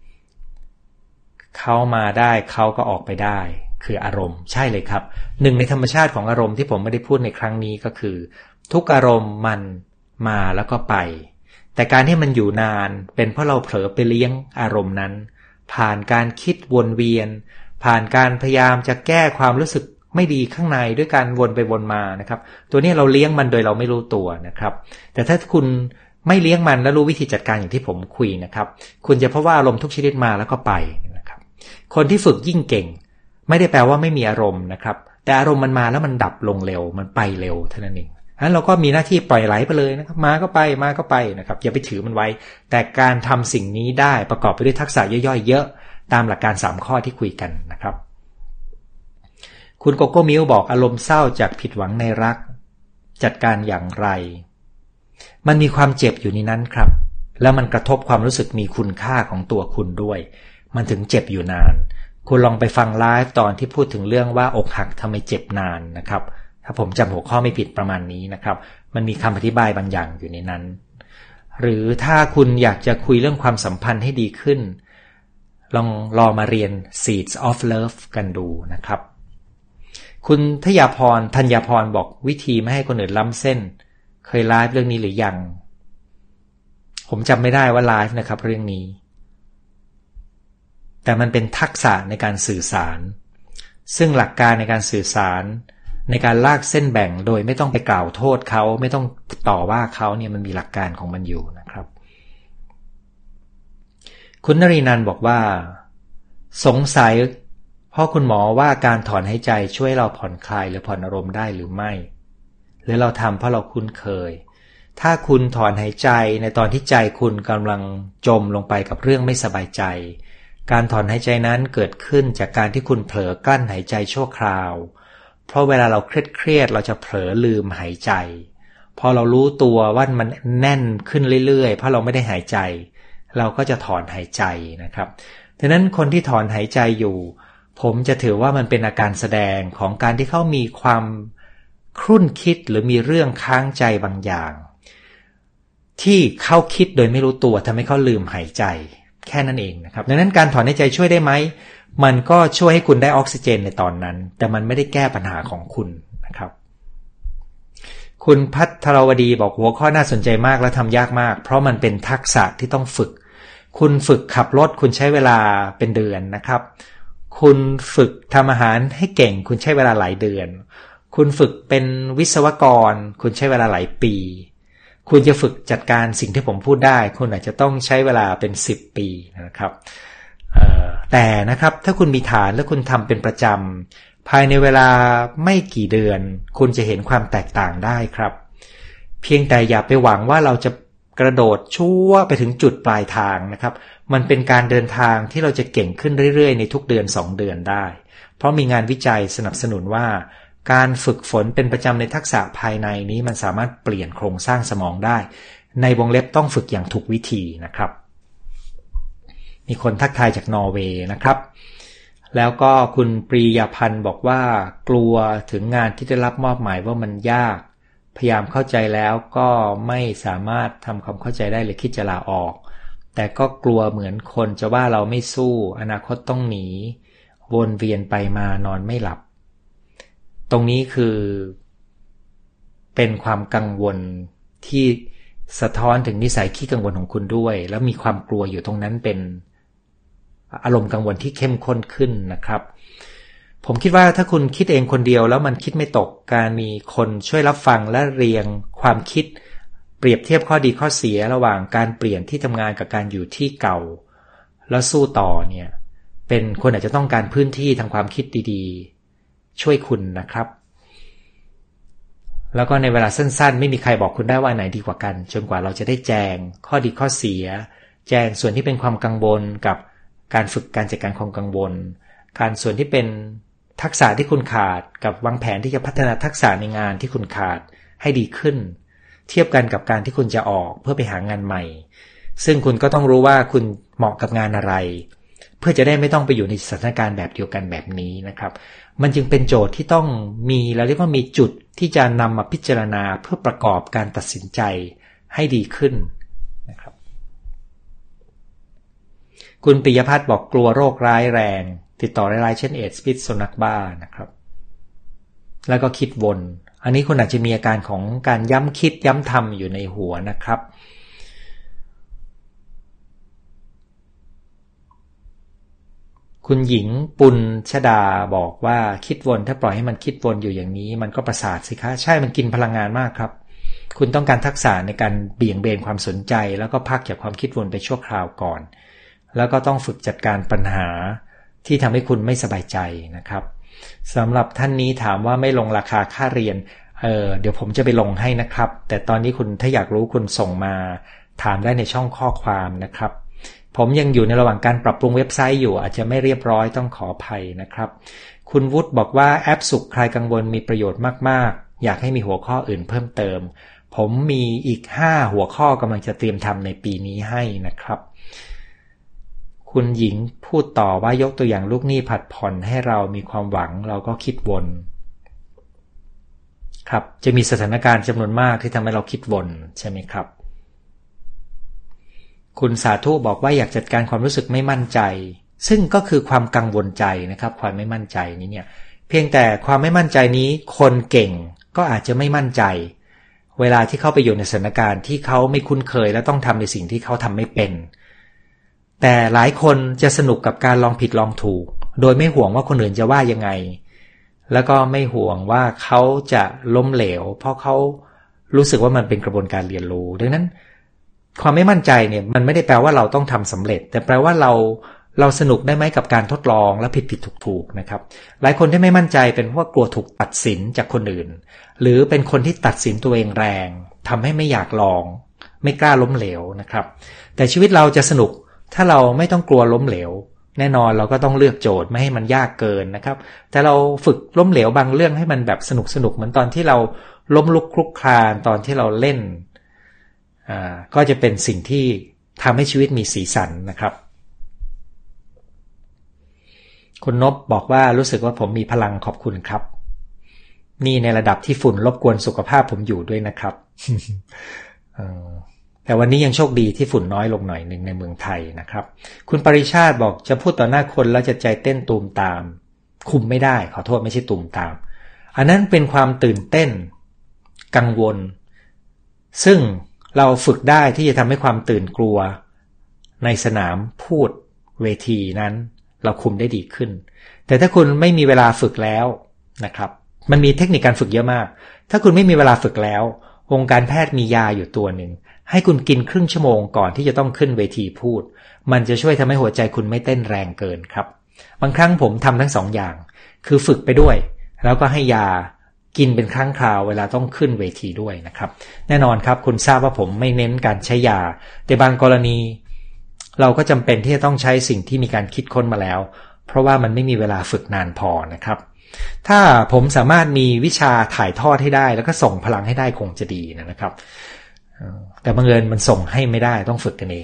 A: เขามาได้เขาก็ออกไปได้คืออารมณ์ใช่เลยครับหนึ่งในธรรมชาติของอารมณ์ที่ผมไม่ได้พูดในครั้งนี้ก็คือทุกอารมณ์มันมาแล้วก็ไปแต่การที่มันอยู่นานเป็นเพราะเราเผลอไปเลี้ยงอารมณ์นั้นผ่านการคิดวนเวียนผ่านการพยายามจะแก้ความรู้สึกไม่ดีข้างในด้วยการวนไปวนมานะครับตัวนี้เราเลี้ยงมันโดยเราไม่รู้ตัวนะครับแต่ถ้าคุณไม่เลี้ยงมันแล้วรู้วิธีจัดการอย่างที่ผมคุยนะครับคุณจะพบว่าอารมณ์ทุกชนิดมาแล้วก็ไปนะครับคนที่ฝึกยิ่งเก่งไม่ได้แปลว่าไม่มีอารมณ์นะครับแต่อารมณ์มันมาแล้วมันดับลงเร็วมันไปเร็วเท่านั้นเองงั้นเราก็มีหน้าที่ปล่อยไหลไปเลยนะครับมาก็ไปนะครับอย่าไปถือมันไว้แต่การทำสิ่งนี้ได้ประกอบไปด้วยทักษะย่อยๆเยอะตามหลักการ3ข้อที่คุยกันนะครับคุณโกโก้มิลบอกอารมณ์เศร้าจากผิดหวังในรักจัดการอย่างไรมันมีความเจ็บอยู่ในนั้นครับแล้วมันกระทบความรู้สึกมีคุณค่าของตัวคุณด้วยมันถึงเจ็บอยู่นานคุณลองไปฟังไลฟ์ตอนที่พูดถึงเรื่องว่าอกหักทำไมเจ็บนานนะครับถ้าผมจำหัวข้อไม่ผิดประมาณนี้นะครับมันมีคำอธิบายบางอย่างอยู่ในนั้นหรือถ้าคุณอยากจะคุยเรื่องความสัมพันธ์ให้ดีขึ้นลองมาเรียน Seeds of Love กันดูนะครับคุณธัญญาพรบอกวิธีไม่ให้คนอื่นล้ำเส้นเคยไลฟ์เรื่องนี้หรือยังผมจำไม่ได้ว่าไลฟ์นะครับเรื่องนี้แต่มันเป็นทักษะในการสื่อสารซึ่งหลักการในการสื่อสารในการลากเส้นแบ่งโดยไม่ต้องไปกล่าวโทษเขาไม่ต้องต่อว่าเขาเนี่ยมันมีหลักการของมันอยู่นะครับคุณนรีนันท์บอกว่าสงสัยเพราะคุณหมอว่าการถอนหายใจช่วยเราผ่อนคลายหรือผ่อนอารมณ์ได้หรือไม่หรือเราทำเพราะเราคุ้นเคยถ้าคุณถอนหายใจในตอนที่ใจคุณกำลังจมลงไปกับเรื่องไม่สบายใจการถอนหายใจนั้นเกิดขึ้นจากการที่คุณเผลอกลั้นหายใจชั่วคราวเพราะเวลาเราเครียดเราจะเผลอลืมหายใจพอเรารู้ตัวว่ามันแน่นขึ้นเรื่อยๆเพราะเราไม่ได้หายใจเราก็จะถอนหายใจนะครับดังนั้นคนที่ถอนหายใจอยู่ผมจะถือว่ามันเป็นอาการแสดงของการที่เขามีความครุ่นคิดหรือมีเรื่องค้างใจบางอย่างที่เขาคิดโดยไม่รู้ตัวทำให้เขาลืมหายใจแค่นั้นเองนะครับดังนั้นการถอนหายใจช่วยได้ไหมมันก็ช่วยให้คุณได้ออกซิเจนในตอนนั้นแต่มันไม่ได้แก้ปัญหาของคุณนะครับคุณพัทรวดีบอกหัวข้อน่าสนใจมากและทำยากมากเพราะมันเป็นทักษะที่ต้องฝึกคุณฝึกขับรถคุณใช้เวลาเป็นเดือนนะครับคุณฝึกทำอาหารให้เก่งคุณใช้เวลาหลายเดือนคุณฝึกเป็นวิศวกรคุณใช้เวลาหลายปีคุณจะฝึกจัดการสิ่งที่ผมพูดได้คุณอาจจะต้องใช้เวลาเป็น10 ปีนะครับแต่นะครับถ้าคุณมีฐานและคุณทำเป็นประจำภายในเวลาไม่กี่เดือนคุณจะเห็นความแตกต่างได้ครับเพียงแต่อย่าไปหวังว่าเราจะกระโดดชั่วไปถึงจุดปลายทางนะครับมันเป็นการเดินทางที่เราจะเก่งขึ้นเรื่อยๆในทุกเดือน2 เดือนได้เพราะมีงานวิจัยสนับสนุนว่าการฝึกฝนเป็นประจำในทักษะภายในนี้มันสามารถเปลี่ยนโครงสร้างสมองได้ในวงเล็บต้องฝึกอย่างถูกวิธีนะครับมีคนทักทายจากนอร์เวย์นะครับแล้วก็คุณปรียาพันธ์บอกว่ากลัวถึงงานที่ได้รับมอบหมายว่ามันยากพยายามเข้าใจแล้วก็ไม่สามารถทำความเข้าใจได้หรือคิดจะลาออกแต่ก็กลัวเหมือนคนจะว่าเราไม่สู้อนาคตต้องหนีวนเวียนไปมานอนไม่หลับตรงนี้คือเป็นความกังวลที่สะท้อนถึงนิสัยขี้กังวลของคุณด้วยแล้วมีความกลัวอยู่ตรงนั้นเป็นอารมณ์กังวลที่เข้มข้นขึ้นนะครับผมคิดว่าถ้าคุณคิดเองคนเดียวแล้วมันคิดไม่ตกการมีคนช่วยรับฟังและเรียงความคิดเปรียบเทียบข้อดีข้อเสียระหว่างการเปลี่ยนที่ทำงานกับการอยู่ที่เก่าแล้วสู้ต่อเนี่ยเป็นคนอาจจะต้องการพื้นที่ทางความคิดดีๆช่วยคุณนะครับแล้วก็ในเวลาสั้นๆไม่มีใครบอกคุณได้ว่าไหนดีกว่ากันจนกว่าเราจะได้แจงข้อดีข้อเสียแจงส่วนที่เป็นความกังวลกับการฝึกการจัดการความกังวลการส่วนที่เป็นทักษะที่คุณขาดกับวางแผนที่จะพัฒนาทักษะในงานที่คุณขาดให้ดีขึ้นเทียบกันกับการที่คุณจะออกเพื่อไปหางานใหม่ซึ่งคุณก็ต้องรู้ว่าคุณเหมาะกับงานอะไรเพื่อจะได้ไม่ต้องไปอยู่ในสถานการณ์แบบเดียวกันแบบนี้นะครับมันจึงเป็นโจทย์ที่ต้องมีเราเรียกว่ามีจุดที่จะนำมาพิจารณาเพื่อประกอบการตัดสินใจให้ดีขึ้นนะครับคุณปิยพัฒน์บอกกลัวโรคร้ายแรงติดต่อร้ายๆเช่นเอดส์พิษสุนัขบ้านะครับแล้วก็คิดวนอันนี้คุณอาจจะมีอาการของการย้ำคิดย้ำทำอยู่ในหัวนะครับคุณหญิงปุณชดาบอกว่าคิดวนถ้าปล่อยให้มันคิดวนอยู่อย่างนี้มันก็ประสาทสิคะใช่มันกินพลังงานมากครับคุณต้องการทักษะในการเบี่ยงเบนความสนใจแล้วก็พักจากความคิดวนไปชั่วคราวก่อนแล้วก็ต้องฝึกจัดการปัญหาที่ทำให้คุณไม่สบายใจนะครับสำหรับท่านนี้ถามว่าไม่ลงราคาค่าเรียนเดี๋ยวผมจะไปลงให้นะครับแต่ตอนนี้คุณถ้าอยากรู้คุณส่งมาถามได้ในช่องข้อความนะครับผมยังอยู่ในระหว่างการปรับปรุงเว็บไซต์อยู่อาจจะไม่เรียบร้อยต้องขออภัยนะครับคุณวุฒิบอกว่าแอปสุขคลายกังวลมีประโยชน์มากๆอยากให้มีหัวข้ออื่นเพิ่มเติมผมมีอีก5หัวข้อกำลังจะเตรียมทำในปีนี้ให้นะครับคุณหญิงพูดต่อว่ายกตัวอย่างลูกหนี้ผัดผ่อนให้เรามีความหวังเราก็คิดวนครับจะมีสถานการณ์จำนวนมากที่ทำให้เราคิดวนใช่ไหมครับคุณสาธุบอกว่าอยากจัดการความรู้สึกไม่มั่นใจซึ่งก็คือความกังวลใจนะครับความไม่มั่นใจนี้เนี่ยเพียงแต่ความไม่มั่นใจนี้คนเก่งก็อาจจะไม่มั่นใจเวลาที่เข้าไปอยู่ในสถานการณ์ที่เขาไม่คุ้นเคยและต้องทำในสิ่งที่เขาทำไม่เป็นแต่หลายคนจะสนุกกับการลองผิดลองถูกโดยไม่ห่วงว่าคนอื่นจะว่ายังไงแล้วก็ไม่ห่วงว่าเขาจะล้มเหลวเพราะเขารู้สึกว่ามันเป็นกระบวนการเรียนรู้ดังนั้นความไม่มั่นใจเนี่ยมันไม่ได้แปลว่าเราต้องทำสำเร็จแต่แปลว่าเราสนุกได้ไหมกับการทดลองและผิดถูกนะครับหลายคนที่ไม่มั่นใจเป็นเพราะว่ากลัวถูกตัดสินจากคนอื่นหรือเป็นคนที่ตัดสินตัวเองแรงทำให้ไม่อยากลองไม่กล้าล้มเหลวนะครับแต่ชีวิตเราจะสนุกถ้าเราไม่ต้องกลัวล้มเหลวแน่นอนเราก็ต้องเลือกโจทย์ไม่ให้มันยากเกินนะครับแต่เราฝึกล้มเหลวบางเรื่องให้มันแบบสนุกเหมือนตอนที่เราล้มลุกคลุกคลานตอนที่เราเล่นก็จะเป็นสิ่งที่ทำให้ชีวิตมีสีสันนะครับคุณนพบอกว่ารู้สึกว่าผมมีพลังขอบคุณครับนี่ในระดับที่ฝุ่นรบกวนสุขภาพผมอยู่ด้วยนะครับ แต่วันนี้ยังโชคดีที่ฝุ่นน้อยลงหน่อยหนึ่งในเมืองไทยนะครับคุณปริชาติบอกจะพูดต่อหน้าคนแล้วจะใจเต้นตูมตามคุมไม่ได้ขอโทษไม่ใช่ตูมตามอันนั้นเป็นความตื่นเต้นกังวลซึ่งเราฝึกได้ที่จะทำให้ความตื่นกลัวในสนามพูดเวทีนั้นเราคุมได้ดีขึ้นแต่ถ้าคุณไม่มีเวลาฝึกแล้วนะครับมันมีเทคนิคการฝึกเยอะมากถ้าคุณไม่มีเวลาฝึกแล้ววงการแพทย์มียาอยู่ตัวหนึ่งให้คุณกินครึ่งชั่วโมงก่อนที่จะต้องขึ้นเวทีพูดมันจะช่วยทำให้หัวใจคุณไม่เต้นแรงเกินครับบางครั้งผมทำทั้งสองอย่างคือฝึกไปด้วยแล้วก็ให้ยากินเป็นครั้งคราวเวลาต้องขึ้นเวทีด้วยนะครับแน่นอนครับคุณทราบว่าผมไม่เน้นการใช้ยาแต่บางกรณีเราก็จำเป็นที่จะต้องใช้สิ่งที่มีการคิดค้นมาแล้วเพราะว่ามันไม่มีเวลาฝึกนานพอนะครับถ้าผมสามารถมีวิชาถ่ายทอดให้ได้แล้วก็ส่งพลังให้ได้คงจะดีนะครับแต่บังเอิญมันส่งให้ไม่ได้ต้องฝึกกันเอง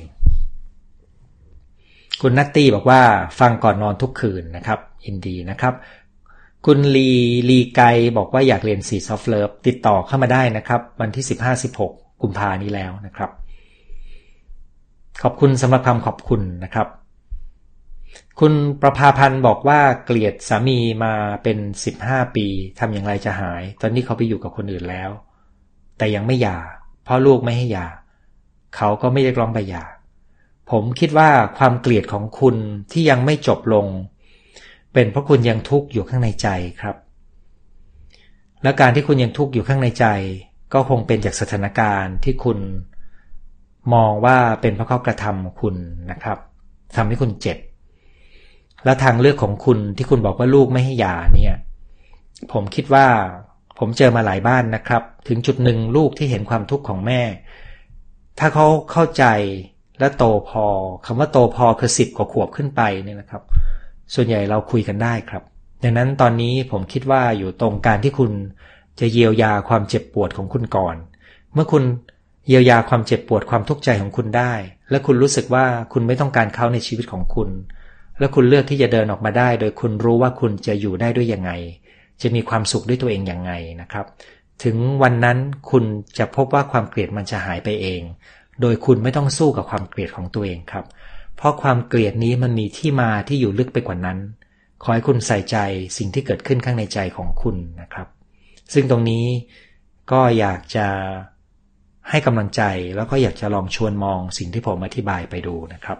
A: คุณนัตตี้บอกว่าฟังก่อนนอนทุกคืนนะครับยินดีนะครับคุณลีไกบอกว่าอยากเรียนSeeds of Loveติดต่อเข้ามาได้นะครับวันที่ 15-16 กุมภาพันธ์นี้แล้วนะครับขอบคุณสำหรับคำขอบคุณนะครับคุณประภาพันธ์บอกว่าเกลียดสามีมาเป็น15ปีทำอย่างไรจะหายตอนนี้เขาไปอยู่กับคนอื่นแล้วแต่ยังไม่หย่าเพราะลูกไม่ให้หย่าเขาก็ไม่เรียกร้องใบหย่าผมคิดว่าความเกลียดของคุณที่ยังไม่จบลงเป็นเพราะคุณยังทุกข์อยู่ข้างในใจครับและการที่คุณยังทุกข์อยู่ข้างในใจก็คงเป็นจากสถานการณ์ที่คุณมองว่าเป็นเพราะเขากระทำคุณนะครับทำให้คุณเจ็บและทางเลือกของคุณที่คุณบอกว่าลูกไม่ให้หย่าเนี่ยผมคิดว่าผมเจอมาหลายบ้านนะครับถึงจุดหนึ่งลูกที่เห็นความทุกข์ของแม่ถ้าเขาเข้าใจและโตพอคำว่าโตพอคือ10 กว่าขวบขึ้นไปเนี่ยนะครับส่วนใหญ่เราคุยกันได้ครับดังนั้นตอนนี้ผมคิดว่าอยู่ตรงการที่คุณจะเยียวยาความเจ็บปวดของคุณก่อนเมื่อคุณเยียวยาความเจ็บปวดความทุกข์ใจของคุณได้และคุณรู้สึกว่าคุณไม่ต้องการเขาในชีวิตของคุณและคุณเลือกที่จะเดินออกมาได้โดยคุณรู้ว่าคุณจะอยู่ได้ด้วยยังไงจะมีความสุขด้วยตัวเองยังไงนะครับถึงวันนั้นคุณจะพบว่าความเกลียดมันจะหายไปเองโดยคุณไม่ต้องสู้กับความเกลียดของตัวเองครับเพราะความเกลียดนี้มันมีที่มาที่อยู่ลึกไปกว่านั้นขอให้คุณใส่ใจสิ่งที่เกิดขึ้นข้างในใจของคุณนะครับซึ่งตรงนี้ก็อยากจะให้กำลังใจแล้วก็อยากจะลองชวนมองสิ่งที่ผมอธิบายไปดูนะครับ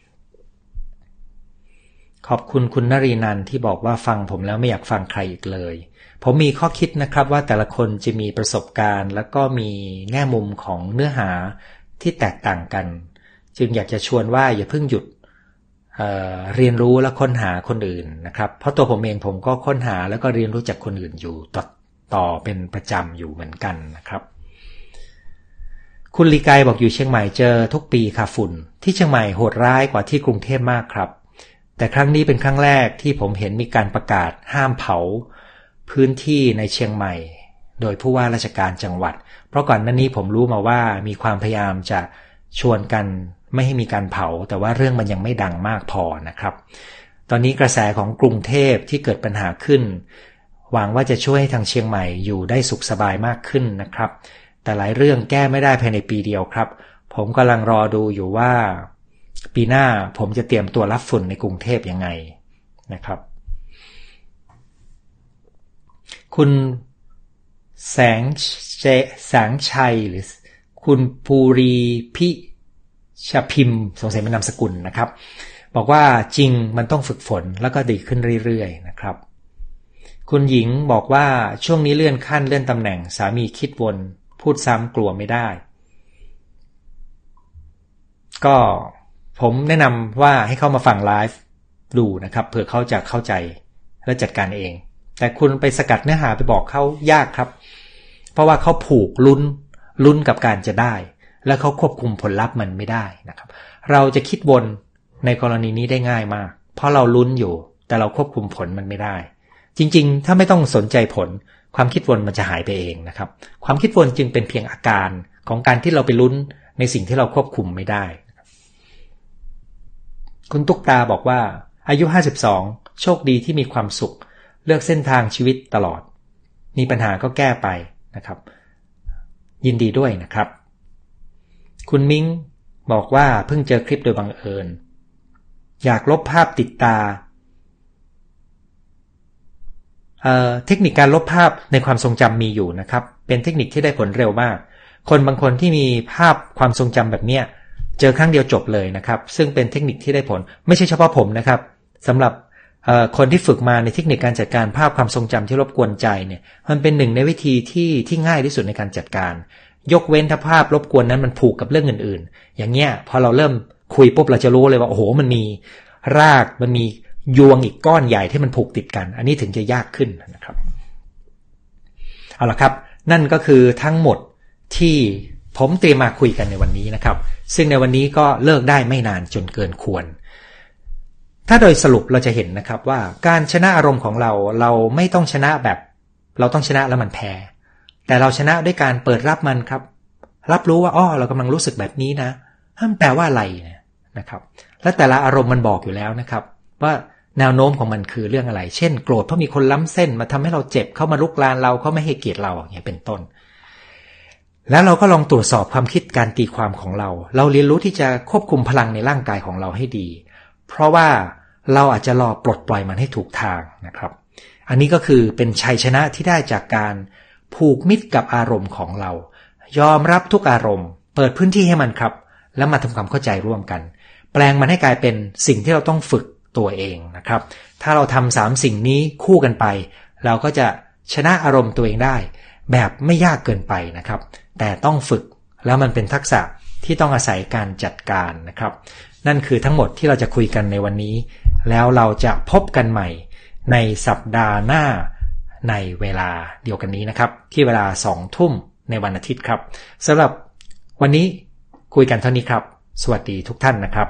A: ขอบคุณคุณนรีนันท์ที่บอกว่าฟังผมแล้วไม่อยากฟังใครอีกเลยผมมีข้อคิดนะครับว่าแต่ละคนจะมีประสบการณ์แล้วก็มีแง่มุมของเนื้อหาที่แตกต่างกันจึงอยากจะชวนว่าอย่าเพิ่งหยุดเรียนรู้และค้นหาคนอื่นนะครับเพราะตัวผมเองผมก็ค้นหาแล้วก็เรียนรู้จากคนอื่นอยู่ต่อเป็นประจำอยู่เหมือนกันนะครับคุณลีไกบอกอยู่เชียงใหม่เจอทุกปีค่ะฝุ่นที่เชียงใหม่โหดร้ายกว่าที่กรุงเทพมากครับแต่ครั้งนี้เป็นครั้งแรกที่ผมเห็นมีการประกาศห้ามเผาพื้นที่ในเชียงใหม่โดยผู้ว่าราชการจังหวัดเพราะก่อนหน้านี้ผมรู้มาว่ามีความพยายามจะชวนกันไม่ให้มีการเผาแต่ว่าเรื่องมันยังไม่ดังมากพอนะครับตอนนี้กระแสของกรุงเทพที่เกิดปัญหาขึ้นหวังว่าจะช่วยให้ทางเชียงใหม่อยู่ได้สุขสบายมากขึ้นนะครับแต่หลายเรื่องแก้ไม่ได้ภายในปีเดียวครับผมกำลังรอดูอยู่ว่าปีหน้าผมจะเตรียมตัวรับฝุ่นในกรุงเทพยังไงนะครับคุณแสงชัยหรือคุณภูรีพิชพิมพ์สงสัยเป็นนามสกุลนะครับบอกว่าจริงมันต้องฝึกฝนแล้วก็ดีขึ้นเรื่อยๆนะครับคุณหญิงบอกว่าช่วงนี้เลื่อนขั้นเลื่อนตำแหน่งสามีคิดวนพูดซ้ำกลัวไม่ได้ก็ผมแนะนำว่าให้เข้ามาฟังไลฟ์ดูนะครับเผื่อเขาจะเข้าใจและจัดการเองแต่คุณไปสกัดเนื้อหาไปบอกเขายากครับเพราะว่าเขาผูกลุ้นกับการจะได้และเขาควบคุมผลลัพธ์มันไม่ได้นะครับเราจะคิดวนในกรณีนี้ได้ง่ายมากเพราะเราลุ้นอยู่แต่เราควบคุมผลมันไม่ได้จริงๆถ้าไม่ต้องสนใจผลความคิดวนมันจะหายไปเองนะครับความคิดวนจึงเป็นเพียงอาการของการที่เราไปลุ้นในสิ่งที่เราควบคุมไม่ได้คุณตุ๊กตาบอกว่าอายุ52โชคดีที่มีความสุขเลือกเส้นทางชีวิตตลอดมีปัญหาก็แก้ไปนะครับยินดีด้วยนะครับคุณมิ้งบอกว่าเพิ่งเจอคลิปโดยบังเอิญอยากลบภาพติดตาเทคนิคการลบภาพในความทรงจำมีอยู่นะครับเป็นเทคนิคที่ได้ผลเร็วมากคนบางคนที่มีภาพความทรงจำแบบเนี้ยเจอครั้งเดียวจบเลยนะครับซึ่งเป็นเทคนิคที่ได้ผลไม่ใช่เฉพาะผมนะครับสำหรับคนที่ฝึกมาในเทคนิคการจัดการภาพความทรงจำที่รบกวนใจเนี่ยมันเป็นหนึ่งในวิธีที่ง่ายที่สุดในการจัดการยกเว้นถ้าภาพรบกวนนั้นมันผูกกับเรื่องอื่นๆอย่างเงี้ยพอเราเริ่มคุยปุ๊บเราจะรู้เลยว่าโอ้โหมันมีรากมันมียวงอีกก้อนใหญ่ที่มันผูกติดกันอันนี้ถึงจะยากขึ้นนะครับเอาล่ะครับนั่นก็คือทั้งหมดที่ผมเตรียมมาคุยกันในวันนี้นะครับซึ่งในวันนี้ก็เลิกได้ไม่นานจนเกินควรถ้าโดยสรุปเราจะเห็นนะครับว่าการชนะอารมณ์ของเราไม่ต้องชนะแบบเราต้องชนะแล้วมันแพ้แต่เราชนะด้วยการเปิดรับมันครับรับรู้ว่าเรากำลังรู้สึกแบบนี้นะมันแปลว่าอะไรนะครับและแต่ละอารมณ์มันบอกอยู่แล้วนะครับว่าแนวโน้มของมันคือเรื่องอะไรเช่นโกรธเพราะมีคนล้ำเส้นมาทำให้เราเจ็บเข้ามาลุกลานเราเขาไม่ให้เกียรติเราอย่างนี้เป็นต้นแล้วเราก็ลองตรวจสอบความคิดการตีความของเราเรียนรู้ที่จะควบคุมพลังในร่างกายของเราให้ดีเพราะว่าเราอาจจะรอปลดปล่อยมันให้ถูกทางนะครับอันนี้ก็คือเป็นชัยชนะที่ได้จากการผูกมิตรกับอารมณ์ของเรายอมรับทุกอารมณ์เปิดพื้นที่ให้มันครับแล้วมาทำความเข้าใจร่วมกันแปลงมันให้กลายเป็นสิ่งที่เราต้องฝึกตัวเองนะครับถ้าเราทำ3สิ่งนี้คู่กันไปเราก็จะชนะอารมณ์ตัวเองได้แบบไม่ยากเกินไปนะครับแต่ต้องฝึกแล้วมันเป็นทักษะที่ต้องอาศัยการจัดการนะครับนั่นคือทั้งหมดที่เราจะคุยกันในวันนี้แล้วเราจะพบกันใหม่ในสัปดาห์หน้าในเวลาเดียวกันนี้นะครับที่เวลา 20:00 น.ในวันอาทิตย์ครับสำหรับวันนี้คุยกันเท่านี้ครับสวัสดีทุกท่านนะครับ